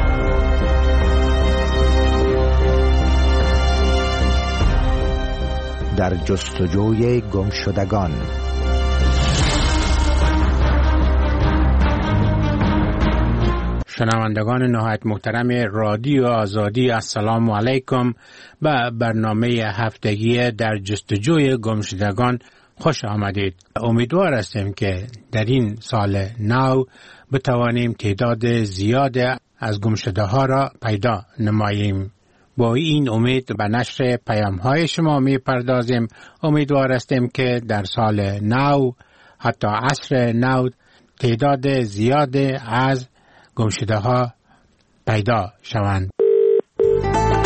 در جستجوی گمشدگان. شنوندگان نهایت محترم رادیو آزادی، السلام علیکم. به برنامه هفتگی در جستجوی گمشدگان خوش آمدید. امیدوار هستیم که در این سال نو بتوانیم تعداد زیاد از گمشده ها را پیدا نماییم. با این امید به نشر پیام های شما می پردازیم. امیدوار هستیم که در سال نو، حتی عصر نو، تعداد زیاد از گمشده ها پیدا شوند.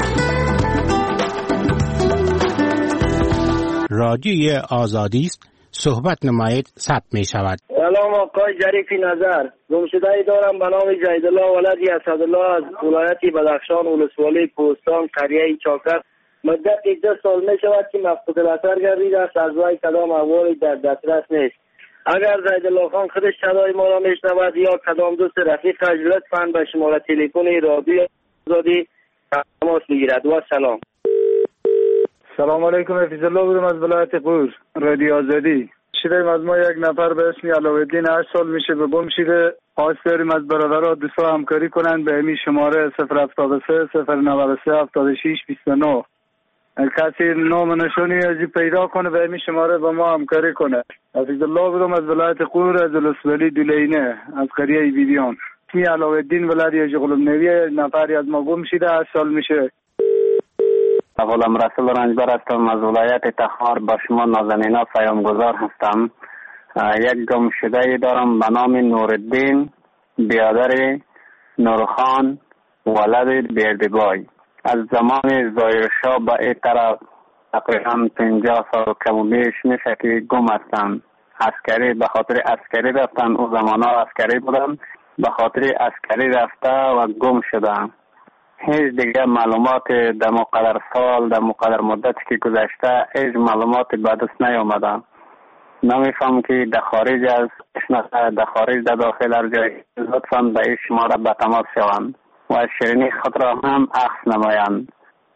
رادیوی آزادی است. صحبت نمایید ثبت می شود. سلام آقای جریفی نظر. گمشده‌ای دارم به نام جیدالله ولدی اسدالله از ولایت بدخشان ولسوالی پوستان قریه چاکر. مدت 2 سال می شود که مفقود الاثر گردیده است. از وی کدام احوالی در دسترس نیست. اگر جیدالله خان خودش صدای ما را میشنود یا کدام دوست رفیقش لطفاً به شماره تلفن رادیو آزادی تماس بگیرد. و سلام. سلام علیکم. حفیظ الله بودم از ولایت قور رادیو آزادی. شدیم از ما یک نفر به اسم علاءالدین 8 سال میشه به گم شده. خواست داریم از برادرها دوستا همکاری کنند به همین شماره 073 093 76 29. کسی نام نشانی ازی پیدا کنه به همین شماره با ما همکاری کنه. حفیظ الله بودم از ولایت قور از ولسوالی دولینه از قریه بیبیان. اسمی علاءالدین ولدی جغلم نویه. نفری از ما گم شده 8 سال میشه. غلام رسول رنجبر هستم از ولایت تخار. با شما نازنینا پیامگذار هستم. یک گمشده دارم به نام نورالدین بیادر نورخان ولد بیردبای. از زمان ظاهرشاه به این طرف تقریبا 50 سال کم و بیش میشه که گم هستم. عسکری به خاطر عسکری رفتن. او زمان ها عسکری بودم. به خاطر عسکری رفته و گم شدم. هیچ دیگه معلومات در مقدر سال در مقدر مدتی که گذشته هیچ معلومات به دست نیامده. نمیفهم که در خارج از در خارج در داخل هر جای لطفاً به این شماره به تماس شوند و شیرینی خود را هم عکس نمایند.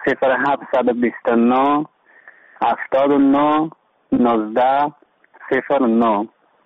0729 79 19 09.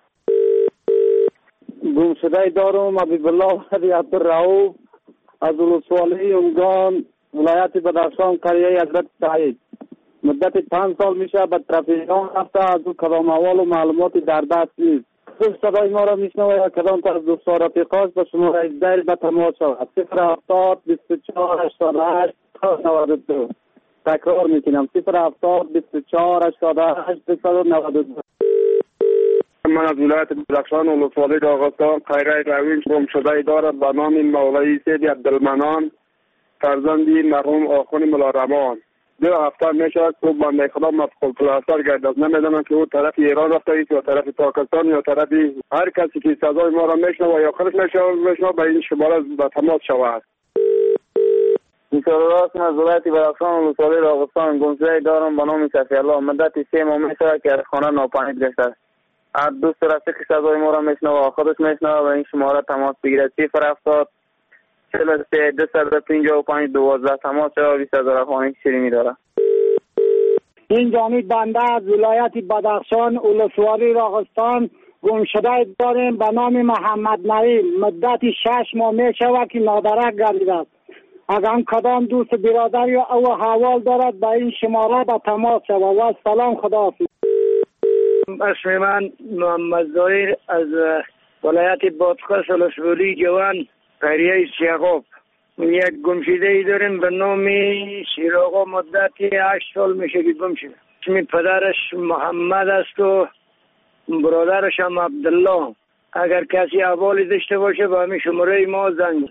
گمشده دارم حبیب الله عبدالرؤوف از ولسوالی اونگان ولایت بدخشان قریه حضرت سعید. مدت 5 سال میشه به ترافیکان رفته. از او کدام احوال و معلوماتی در دست نیست. صدای ما را میشنوه یا کدام طرف دوستا رفیقاش به شماره 18 به تماس شود. 070 24 88 92. تکرار میکنم 070 24 88 92. من از ولایت بدخشان ولسوالی داغستان قریه روین گمشده دارد به نام مولوی سید عبدالمنان فرزندی مرحوم آخوند ملا رمان. 2 هفته میشود که بنده خدا مفقود الاثر گردد. نمیدانم که او طرف ایران رفته است یا طرف پاکستان یا طرف هر کسی که صدای ما را میشنوه یا خودش میشنوه به این شماره به تماس شود. انشاءالله از ولایت بدخشان ولسوالی داغستان گمشده دارم به نام صفی الله. مدت 3 ماه میشود که از خانه ناپدید گشته است. هر دوست رفیق صدای ما را میشنوه خودش میشنوه به این شماره تماس بگیرد. 070 43 255 12 تماس شود. 20000 خانه شیرینی داره. این جانب بنده از ولایت بدخشان ولسوالی راغستان گمشده داریم به نام محمد نعیم. مدت 6 ماه می شود که نادرک گردیده است. اگر کدام دوست برادر یا او حوال دارد به این شماره به تماس شود. و سلام. خداحافظ. اسم من محمد ظاهر از ولایت بادغیس ولسوالی جوان قریه شیخاب. یک گمشده ای داریم به نام شیراغا. مدت 8 سال میشه که گم شده. اسم پدرش محمد است و برادرش هم عبدالله. اگر کسی احوالی داشته باشه با همین شماره ما زنگ.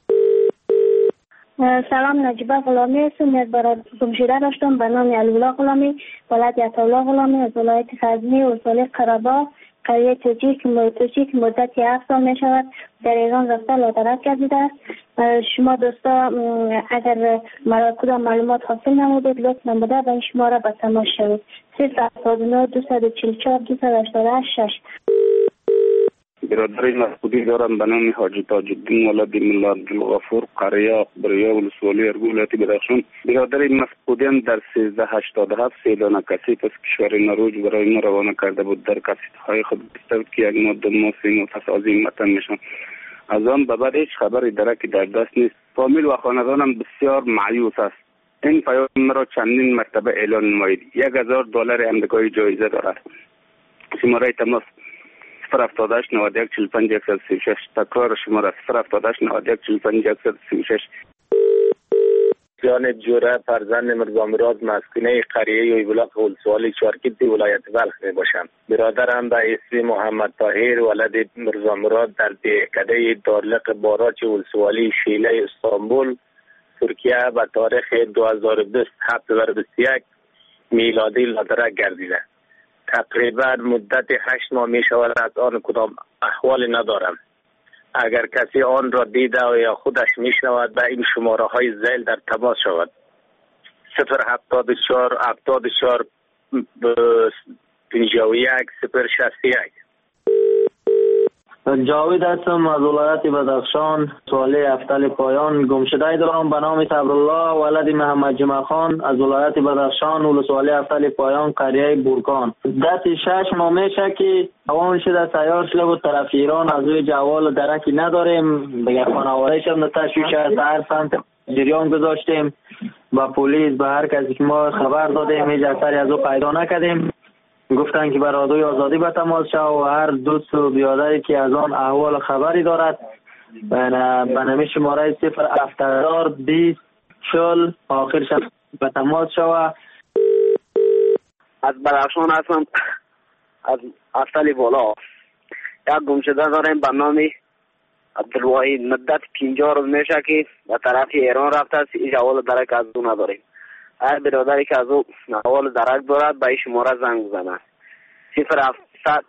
سلام، نجیبه غلامی هستم. یک برای گمشده داشتم به نام علی‌الله غلامی ولایت عطاالله غلامی از ولایت غزنی ولسوالی قره‌باغ قریه توجی که مدت 7 سال می شود در ایران رفته لادرک گردیده است. شما دوستا اگر کدام معلومات حاصل نمودید لطف نموده به این شماره به تماس شوید. 079 244 288. برادر مسعودی دارم به نام حاجی تاج‌الدین ولد ملا عبدالغفور قریه بریا ولسوالی ولایت بدخشان. برادر مسعودیان در 1387 سیلان کثیف از کشور نروژ برای ما روانه کرده بود. در کثیف‌های خود گفته که یک ماده موسیم پس از این وطن میشم. از آن به بعد هیچ خبری درکی در دست نیست. فامیل و خاندانم بسیار مایوس است. این پیام مرا چندین مرتبه اعلان نمایید. $1000 آمریکایی جایزه دارد. شماره تماس 078 91 45 136. تکرار شماره 078 91 45 136. جان جوره فرزند مرزا مراد مسکونه قریه یویبلاق ولسوالی چارکیت ولایت بلخ می باشم. برادرم به اسم محمد طاهر ولد مرزا مراد در دهکده دارلق باراچ ولسوالی شیله استانبول ترکیه به تاریخ 2020 7/21 میلادی لادرک گردیده. تقریبا مدت 8 ماه می شود از آن کدام احوال ندارم. اگر کسی آن را دیده و یا خودش می شود به این شماره های زیل در تماس شود. 074 74 51 061. جاوید هستم از ولایت بدخشان. سوال افتل پایان گمشده دارم به نام صبرالله ولد محمد جمع خان از ولایت بدخشان. ولسوالی افتل پایان قریه بورکان. دست 6 ماه میشه که روان شده سیار شده بود طرف ایران. از روی جوال درکی نداریم. بگه خانواده شم تشویش از هر سمت جریان گذاشتیم با پلیس به هر کسی که ما خبر دادیم هیچ اثری از او پیدا نکردیم. گفتن که برادوی آزادی به تماس شد و هر دوست و بیادری که از آن احوال خبری دارد به نمی شماره 07020 40 آخرش به تماس شد. از بدخشان هستم، از افتل بالا. یک گمشده داریم به نام عبدالواحد. مدت 50 روز میشه که به طرف ایران رفته است. هیچ احوال درک از او نداریم. هر برادری که از او احوال درک دارد به این شماره زنگ بزنند. 0700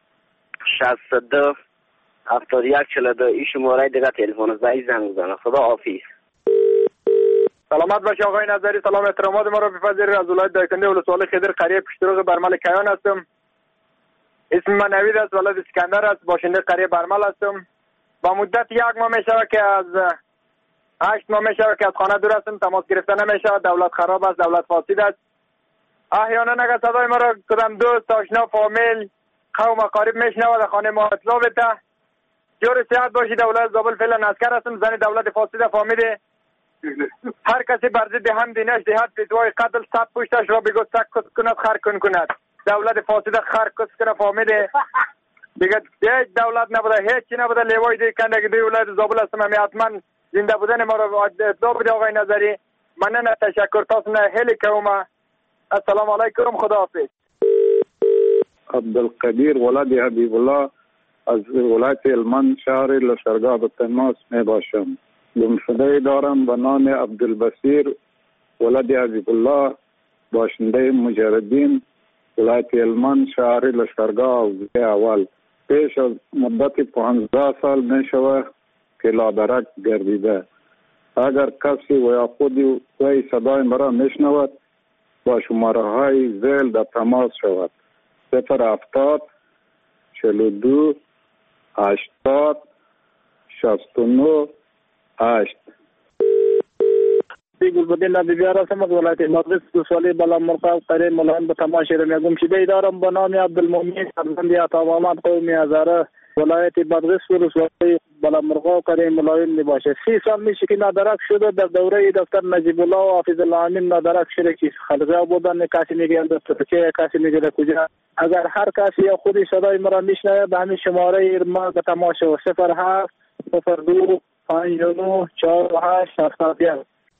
62 71 42. این شماره دیگه تلفن است، به این زنگ بزنند. خدا حافظ. سلامت باشه آقای نظری. سلام احترامات ما را بپذیرید. از ولایت دایکنده ولسوالی خضر قریه پشتروغ برمل کیان هستم. اسم من نوید است، ولد اسکندر است، باشنده قریه برمل هستم. با مدت 1 ماه میشه که از 8 ماه میشه که از خانه دور هستم. تماس گرفته نمیشه. دولت خراب است، دولت فاسد است. احیانا اگر صدای ما را کدام دوست آشنا فامیل قوم اقارب میشنود خانه ما اطلاع بده. جور صحت باشی. دولت زابل فعلا عسکر هستم. زن دولت فاسد فامیل هر کسی بر ضد هم دینش دهد فتوای قتل صد پشتش را بگو سک کس کند خر کند. دولت فاسد خر کس کنه فامیل دیگه هیچ دولت نبوده، هیچ چی نبوده. لیوای دی کنده که دوی ولایت زابل هستم. همی حتما زنده بودن ما را اطلاع بده آقای نظری. من نه تشکر تاسو نه هلی کوم. السلام علیکم. خدا حافظ. عبدالقدیر ولد حبیب الله از ولایت هلمند شهر لشکرگاه به تماس می باشم. گمشده دارم به نام عبدالبصیر ولد حبیب الله باشنده مجردین ولایت هلمند شهر لشکرگاه اول. پیش از مدت 15 سال می شود که لادرک گردیده. اگر کسی و یا خودی وی صدای مرا میشنود با شماره های زیل در تماس شود. 070 42 80 69 8. گلبدین نبیار هستم از ولایت مدرس دوسوالی بالا مرقاب قریه ملایم به تماشای رمی گمشده دارم به نام عبدالمومن فرزند عطا محمد قومی هزاره ولایت مدرس دوسوالی بالا مرقاب قریه ملایم می باشه. 30 سال میشه که نادرک شده. در دوره دکتر نجیب الله و حافظ الله امین نادرک شده که خلقه بودن. کسی میگه در ترکیه، کسی میگه در کجا. اگر هر کسی یا خودی صدای مرا میشنوه به همین شماره ما به تماشا 07 02 59 48 71.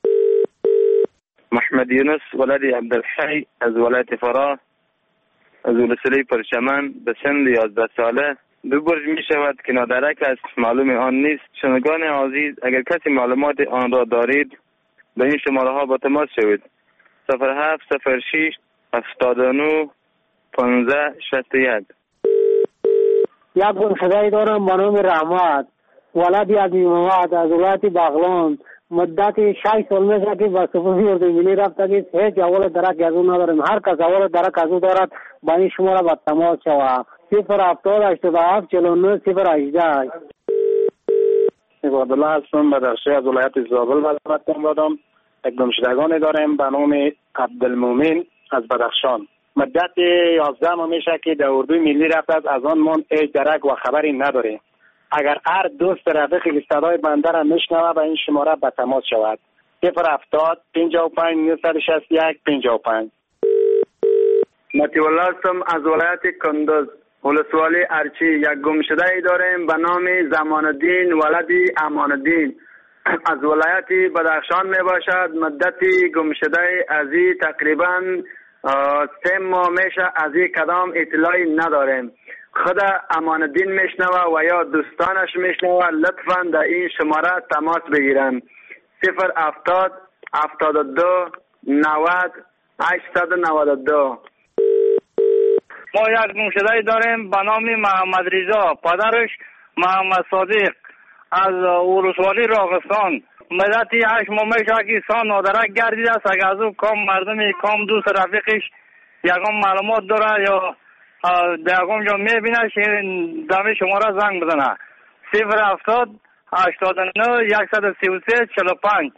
محمد یونس ولد عبدالحی از ولایت فراه از ولسوالی پرچمن به سن 11 ساله. دو برج می شود که نادرک است، معلوم آن نیست. شنوندگان عزیز اگر کسی معلومات آن را دارید به این شماره ها با تماس شوید. 07 06 79 15 61. یک گمشده دارم به نام رحمت ولد عظیم محمد از ولایت بغلان. مدت 6 سال میشه که با سپاهی اردوی ملی رفته که هیچ اول درک از او نداریم. هر کس اول درک از او دارد با این شماره با تماس شود. 070 87 49 018. عبادالله هستم بدخشی از ولایت زابل بلدم دادم. یک گمشدگانی داریم به نام عبدالمومن از بدخشان. مدت 11 ماه میشه که در اردوی ملی رفته از آن من هیچ درک و خبری نداریم. اگر هر دوست رفیقی که صدای بنده را میشنوه به این شماره به تماس شود. 070 55 961 55. مطیع الله هستم از ولایت کندز ولسوالی ارچی. یک گمشده ای داریم به نام زمان الدین ولدی امان الدین از ولایت بدخشان می باشد. مدتی گمشده از این تقریبا 3 ماه میشه. از این کدام اطلاعی نداریم. خود امان الدین میشنوه و یا دوستانش میشنوه لطفا در این شماره تماس بگیرن. 070 72 90 892. ما یک گمشده داریم به نام محمد رضا، پدرش محمد صادق از ولسوالی راغستان. مدت 8 ماه میشه که سان نادرک گردیده است. اگر از او کام مردمی کام دوست رفیقش یکم معلومات داره یا یکم جا میبینه دمی شماره زنگ بزنه 070 89 133 45.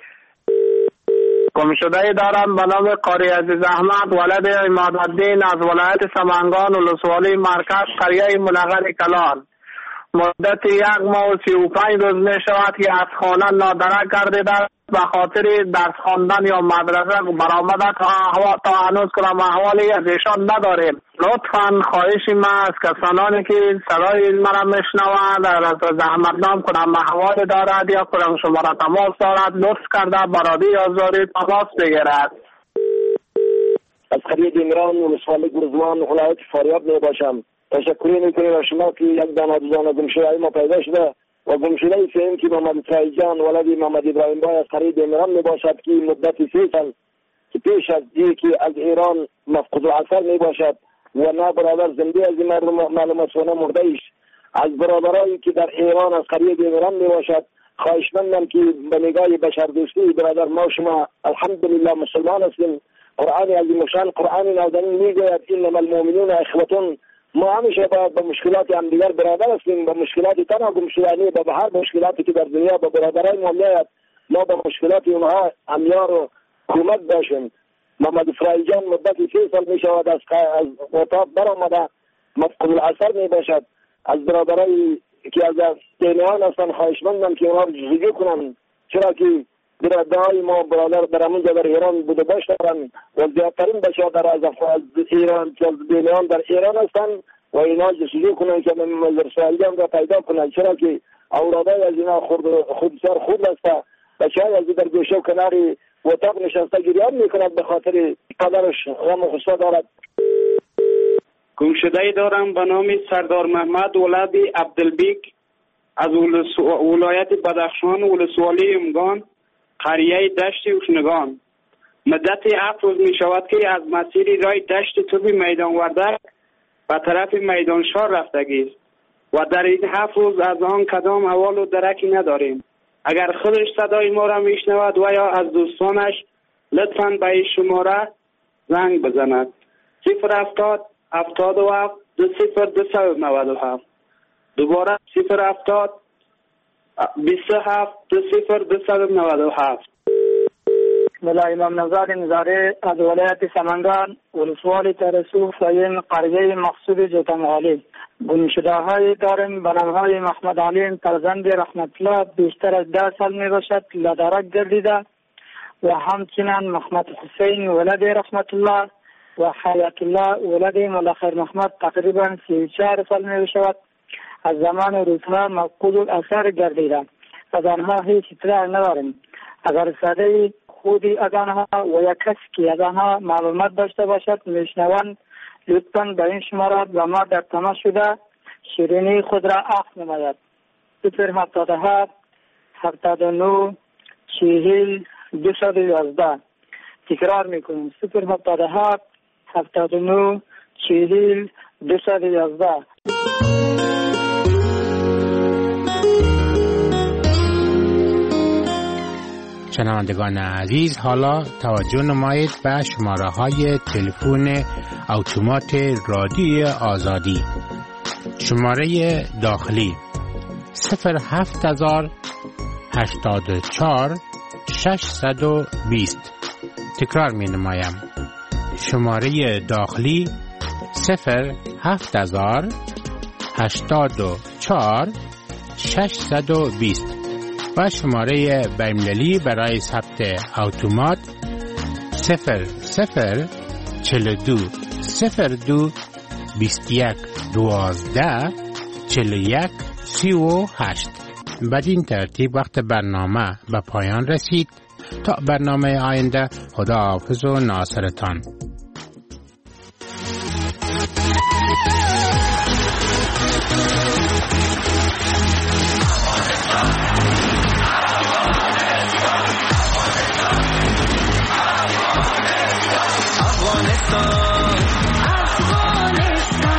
گمشده دارم به نام قاری عزیز احمد ولد عمادالدین از ولایت سمنگان ولسوالی مرکز قریه ملغر کلان. مدت 1 ماه و 35 روز می شود که از خانه نادرک گردیده به خاطر درس خواندن یا مدرسه برآمده تا هنوز کنم احوالی از ایشان نداریم. لطفا خواهش ما از کسانی که صدای مرا میشنوند از زحمت نام کنم احوال دارد یا کنم شماره تماس دارد لطف کرده برادی آزاری تماس بگیرد. از قریه دیمران ولسوالی گرزوان ولایت فاریاب می باشم. تشکری میکنیم از شما که یک دانه دوزانه گمشده ما پیدا شده و گمشده سیم که محمد فرایجان ولدی محمد ابراهیم بای از قریه دیمران می باشد که مدت 3 سال که پیش از که از ایران مفقود العصر می باشد و نه برادر زنده از این معلومات و نه مرده ایش. از برادرایی که در ایران از قریه دیمران می باشد خواهشمندم که به نگاه بشر دوستی برادر ما شما الحمدلله مسلمان هستیم. قرآن عظیم شان قرآن نازنین میگوید انما المؤمنون اخوة. ما همیشه با مشکلات هم دیگر برادر هستیم. با مشکلات تنها گمشدگی با هر مشکلاتی که در دنیا با برادرای ما میاد ما با مشکلات اونها همیار و کمک باشیم. محمد فرایی جان مدت 3 سال می شود از اتاق برآمده مفقود العصر می باشد. از برادرای که از دینیان هستن خواهشمندم که اونها رجوع کنن، چرا که برادرای ما برادر در همونجا در ایران بوده باشن و زیادترین بشادر از ایران که دینیان در ایران هستن و اینا جستجو کنن که محمد فرایی جان را پیدا کنن، چرا که اولادای از اینا خودسر خود هست. بچه‌ای از در گوشه و کناری اتاق نشسته گریان میکند به خاطر پدرش غم و غصه دارد. گمشده دارم به نام سردار محمد ولدی عبدالبیک از ولایت بدخشان ولسوالی امگان قریه دشت اوشنگان. مدت 7 روز می شود که از مسیر رای دشت توبی میدان وردک به طرف میدان شاه رفتگی است و در این 7 روز از آن کدام احوال و درکی نداریم. اگر خودش صدای ما را میشنود و یا از دوستانش لطفاً به این شماره زنگ بزند 070 77 20297. دوباره 070 27 20297. ملا امام نژاد نظاره از ولایت سمنگان ولسوالی ترسو فایم قریه مقصود جوتمغالی. گمشده های داریم به نام های محمد علیم فرزند رحمت الله بیشتر از 10 سال می باشد لدرک گردیده و همچنین محمد حسین ولد رحمت الله و حیات الله ولد ملخیر محمد تقریبا 34 سال می باشد. از زمان روزها مفقود الاثر گردیده. از آنها هیچ اطلاع نداریم. اگر صدای خودی از آنها و یا کسی که از آنها معلومات داشته باشد میشنوند لطفاً به این شماره و ما در تماس شده شیرینی خود را عقد نماید. 077 79 40 211. تکرار میکنیم 077 79 40 211. شنوندگان عزیز، حالا توجه نمایید به شماره های تلفن اتومات رادیوی آزادی. شماره داخلی 07000 84 620. تکرار می نمایم. شماره داخلی 07000 84 620 و شماره بین‌المللی برای ثبت اتومات 0042 02 21 12 41 38. بدین ترتیب وقت برنامه به پایان رسید. تا برنامه آینده، خداحافظ و ناصرتان. Afghanistan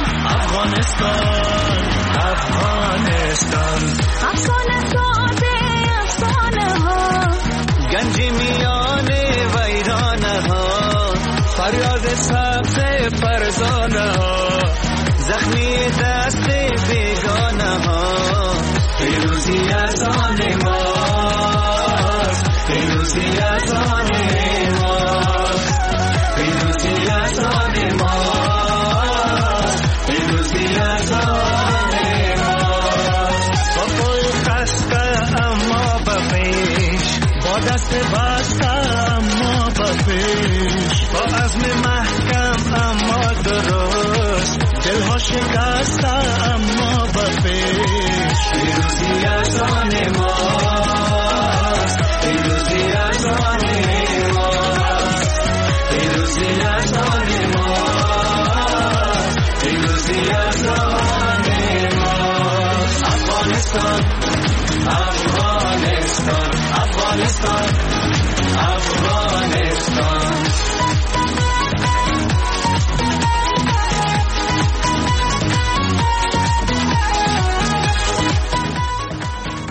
از آن ماست، پیروزی از آن ماست، پیروزی از آن ماست، پیروزی از آن ماست. با پای خسته اما به پیش، با دست بسته اما به پیش، با عزم محکم اما درست، دلها شکسته اما به پیش. پیروزی از آن ماست، پیروزی از آن ماست، پیروزی از آن ماست، پیروزی از آن ماست. افغانستان، افغانستان، افغانستان، افغانستان.